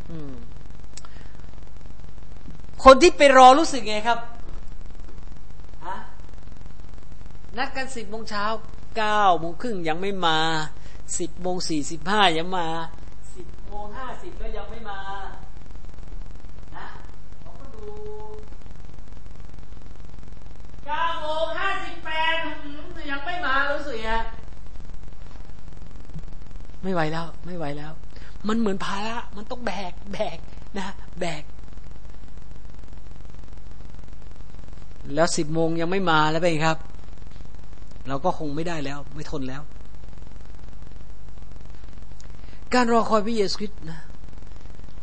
คนที่ไปรอรู้สึกไงครับนัดกัน 10 โมงเช้า 9 โมงครึ่งยังไม่มา 10 โมง 45ยังมา 10 โมง 50ก็ยังไม่มานะผมก็ดู 9 โมง 58ยังไม่มารู้สึกฮะไม่ไหวแล้วมันเหมือนภาระมันต้องแบกนะแบกแล้ว 10 โมงยังไม่มาแล้วเป็นครับเราก็คงไม่ได้แล้วไม่ทนแล้วการรอคอยพระเยซูคริสต์นะ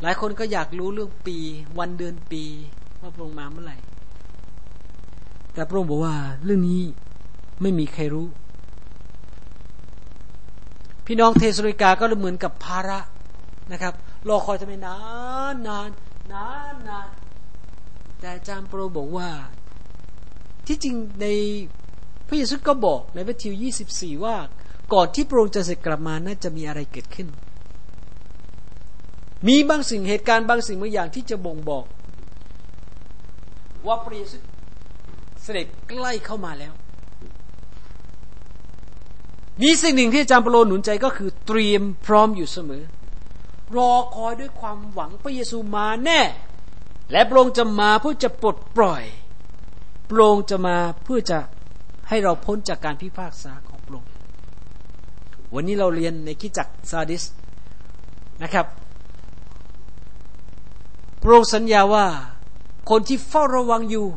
หลายคนก็อยากรู้เรื่องปีวันเดือนปีว่าพระองค์มาเมื่อไหร่แต่พระองค์บอกว่าเรื่องนี้ไม่มีใครรู้พี่น้องเทสโลนิกาก็เหมือนกับภาระนะครับรอคอยทำไมนานแต่อาจารย์เปาโลบอกว่าที่จริงในพระเยซูก็บอกในมัทธิว24ว่าก่อนที่พระองค์จะเสด็จกลับมาน่าจะมีอะไรเกิดขึ้นมีบางสิ่งเหตุการณ์บางสิ่งบางอย่างที่จะบ่งบอกว่าพระเยซูเสด็จใกล้เข้ามาแล้วมีสิ่งหนึ่งที่อาจารย์เปาโลหนุนใจก็คือเตรียมพร้อมอยู่เสมอรอคอยด้วยความหวังพระเยซูมาแน่และพระองค์จะมาเพื่อจะปลดปล่อยพระองค์จะมาเพื่อจะให้เราพ้นจากการพิพากษาของพระองค์วันนี้เราเรียนในคริสตจักรซาร์ดิสนะครับพระองค์สัญญาว่าคนที่เฝ้าระวังอยู่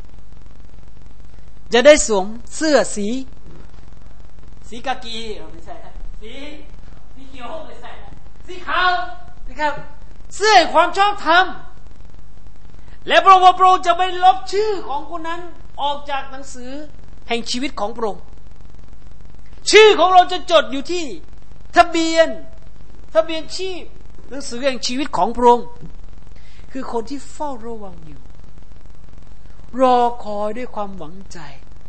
จะได้สวมเสื้อสีกากีไม่ใช่สีเขียวไม่ใช่สีขาวนะครับเสื้อความชอบธรรมและพระองค์จะไม่ลบชื่อของคนนั้นออกจากหนังสือแห่งชีวิตของพระองค์ชื่อของเราจะจดอยู่ที่ทะเบียนชีพหนังสือแห่งชีวิตของพระองค์คือคนที่เฝ้าระวังอยู่รอคอยด้วยความหวังใจ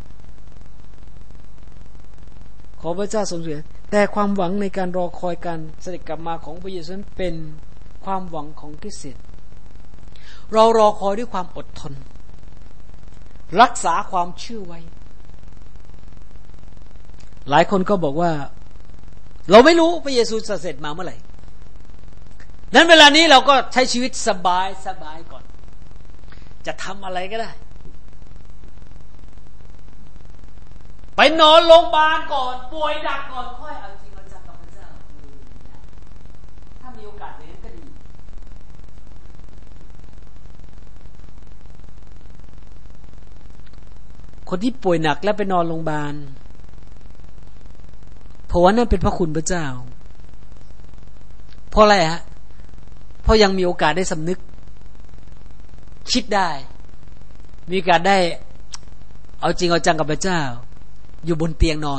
ขอพระเจ้าทรงเสด็จแต่ความหวังในการรอคอยการเสด็จกลับมาของพระเยซูเป็นความหวังของคริสเตียนเรารอคอยด้วยความอดทนรักษาความเชื่อไว้หลายคนก็บอกว่าเราไม่รู้พระเยซูจะเสด็จมาเมื่อไหร่นั้นเวลานี้เราก็ใช้ชีวิตสบายก่อนจะทำอะไรก็ได้ไปนอนโรงพยาบาลก่อนป่วยหนักก่อนค่อยเอาจริงเอาจังกับพระเจ้าถ้ามีโอกาสอย่างนั้นก็ดีคนที่ป่วยหนักแล้วไปนอนโรงพยาบาลเพราะว่านั่นเป็นพระคุณพระเจ้าเพราะอะไรฮะเพราะยังมีโอกาสได้สำนึกคิดได้มีโอกาสได้เอาจริงเอาจังกับพระเจ้าอยู่บนเตียงนอน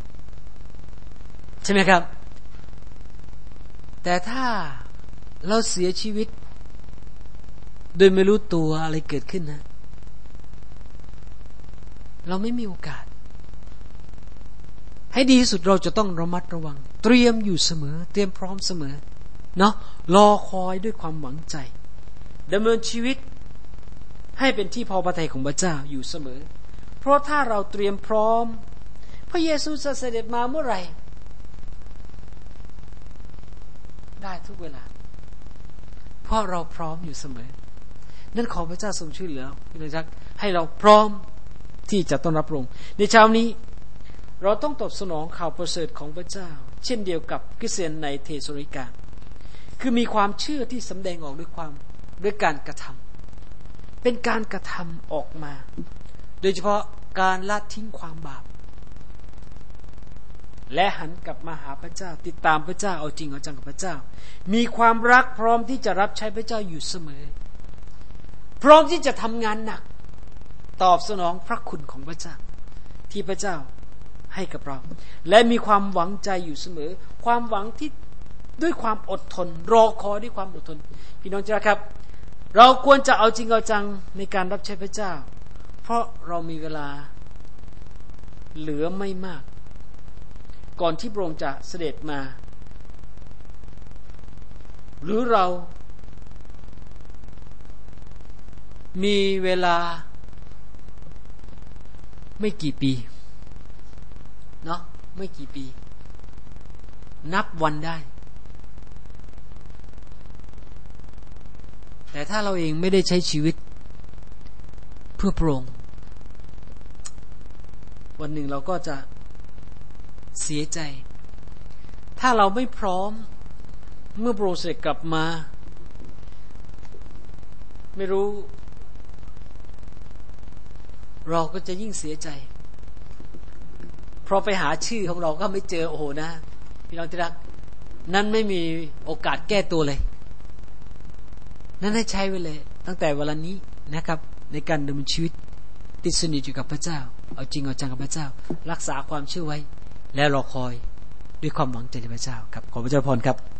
ใช่ไหมครับแต่ถ้าเราเสียชีวิตโดยไม่รู้ตัวอะไรเกิดขึ้นนะเราไม่มีโอกาสให้ดีที่สุดเราจะต้องระมัดระวังเตรียมอยู่เสมอเตรียมพร้อมเสมอเนาะรอคอยด้วยความหวังใจดำเนินชีวิตให้เป็นที่พอพระทัยของพระเจ้าอยู่เสมอเพราะถ้าเราเตรียมพร้อมพระเยซูจะเสด็จมาเมื่อไหร่ได้ทุกเวลาเพราะเราพร้อมอยู่เสมอนั่นขอพระเจ้าทรงช่วยเหลือพี่น้องให้เราพร้อมที่จะต้อนรับพระองค์ในเช้านี้เราต้องตอบสนองข่าวประเสริฐของพระเจ้าเช่นเดียวกับคริสเตียนในเทสโลนิกาคือมีความเชื่อที่สำแดงออกด้วยการกระทำเป็นการกระทำออกมาโดยเฉพาะการละทิ้งความบาปและหันกลับมาหาพระเจ้าติดตามพระเจ้าเอาจริงเอาจังกับพระเจ้ามีความรักพร้อมที่จะรับใช้พระเจ้าอยู่เสมอพร้อมที่จะทำงานหนักตอบสนองพระคุณของพระเจ้าที่พระเจ้าให้กับเราและมีความหวังใจอยู่เสมอความหวังที่ด้วยความอดทนรอคอยด้วยความอดทนพี่น้องครับเราควรจะเอาจริงเอาจังในการรับใช้พระเจ้าเพราะเรามีเวลาเหลือไม่มากก่อนที่พระองค์จะเสด็จมาหรือเรามีเวลาไม่กี่ปีเนาะไม่กี่ปีนับวันได้แต่ถ้าเราเองไม่ได้ใช้ชีวิตเพื่อพระองค์วันหนึ่งเราก็จะเสียใจถ้าเราไม่พร้อมเมื่อพระองค์เสด็จกลับมาไม่รู้เราก็จะยิ่งเสียใจเพราะไปหาชื่อของเราก็ไม่เจอโอ้โหนะพี่น้องที่รักนั้นไม่มีโอกาสแก้ตัวเลยนั้นให้ใช้ไว้เลยตั้งแต่เวลานี้นะครับในการดำเนินชีวิตติดสนิทอยู่กับพระเจ้าเอาจริงเอาจังกับพระเจ้ารักษาความเชื่อไว้และรอคอยด้วยความหวังใจในพระเจ้าครับขอพระเจ้าพรครับ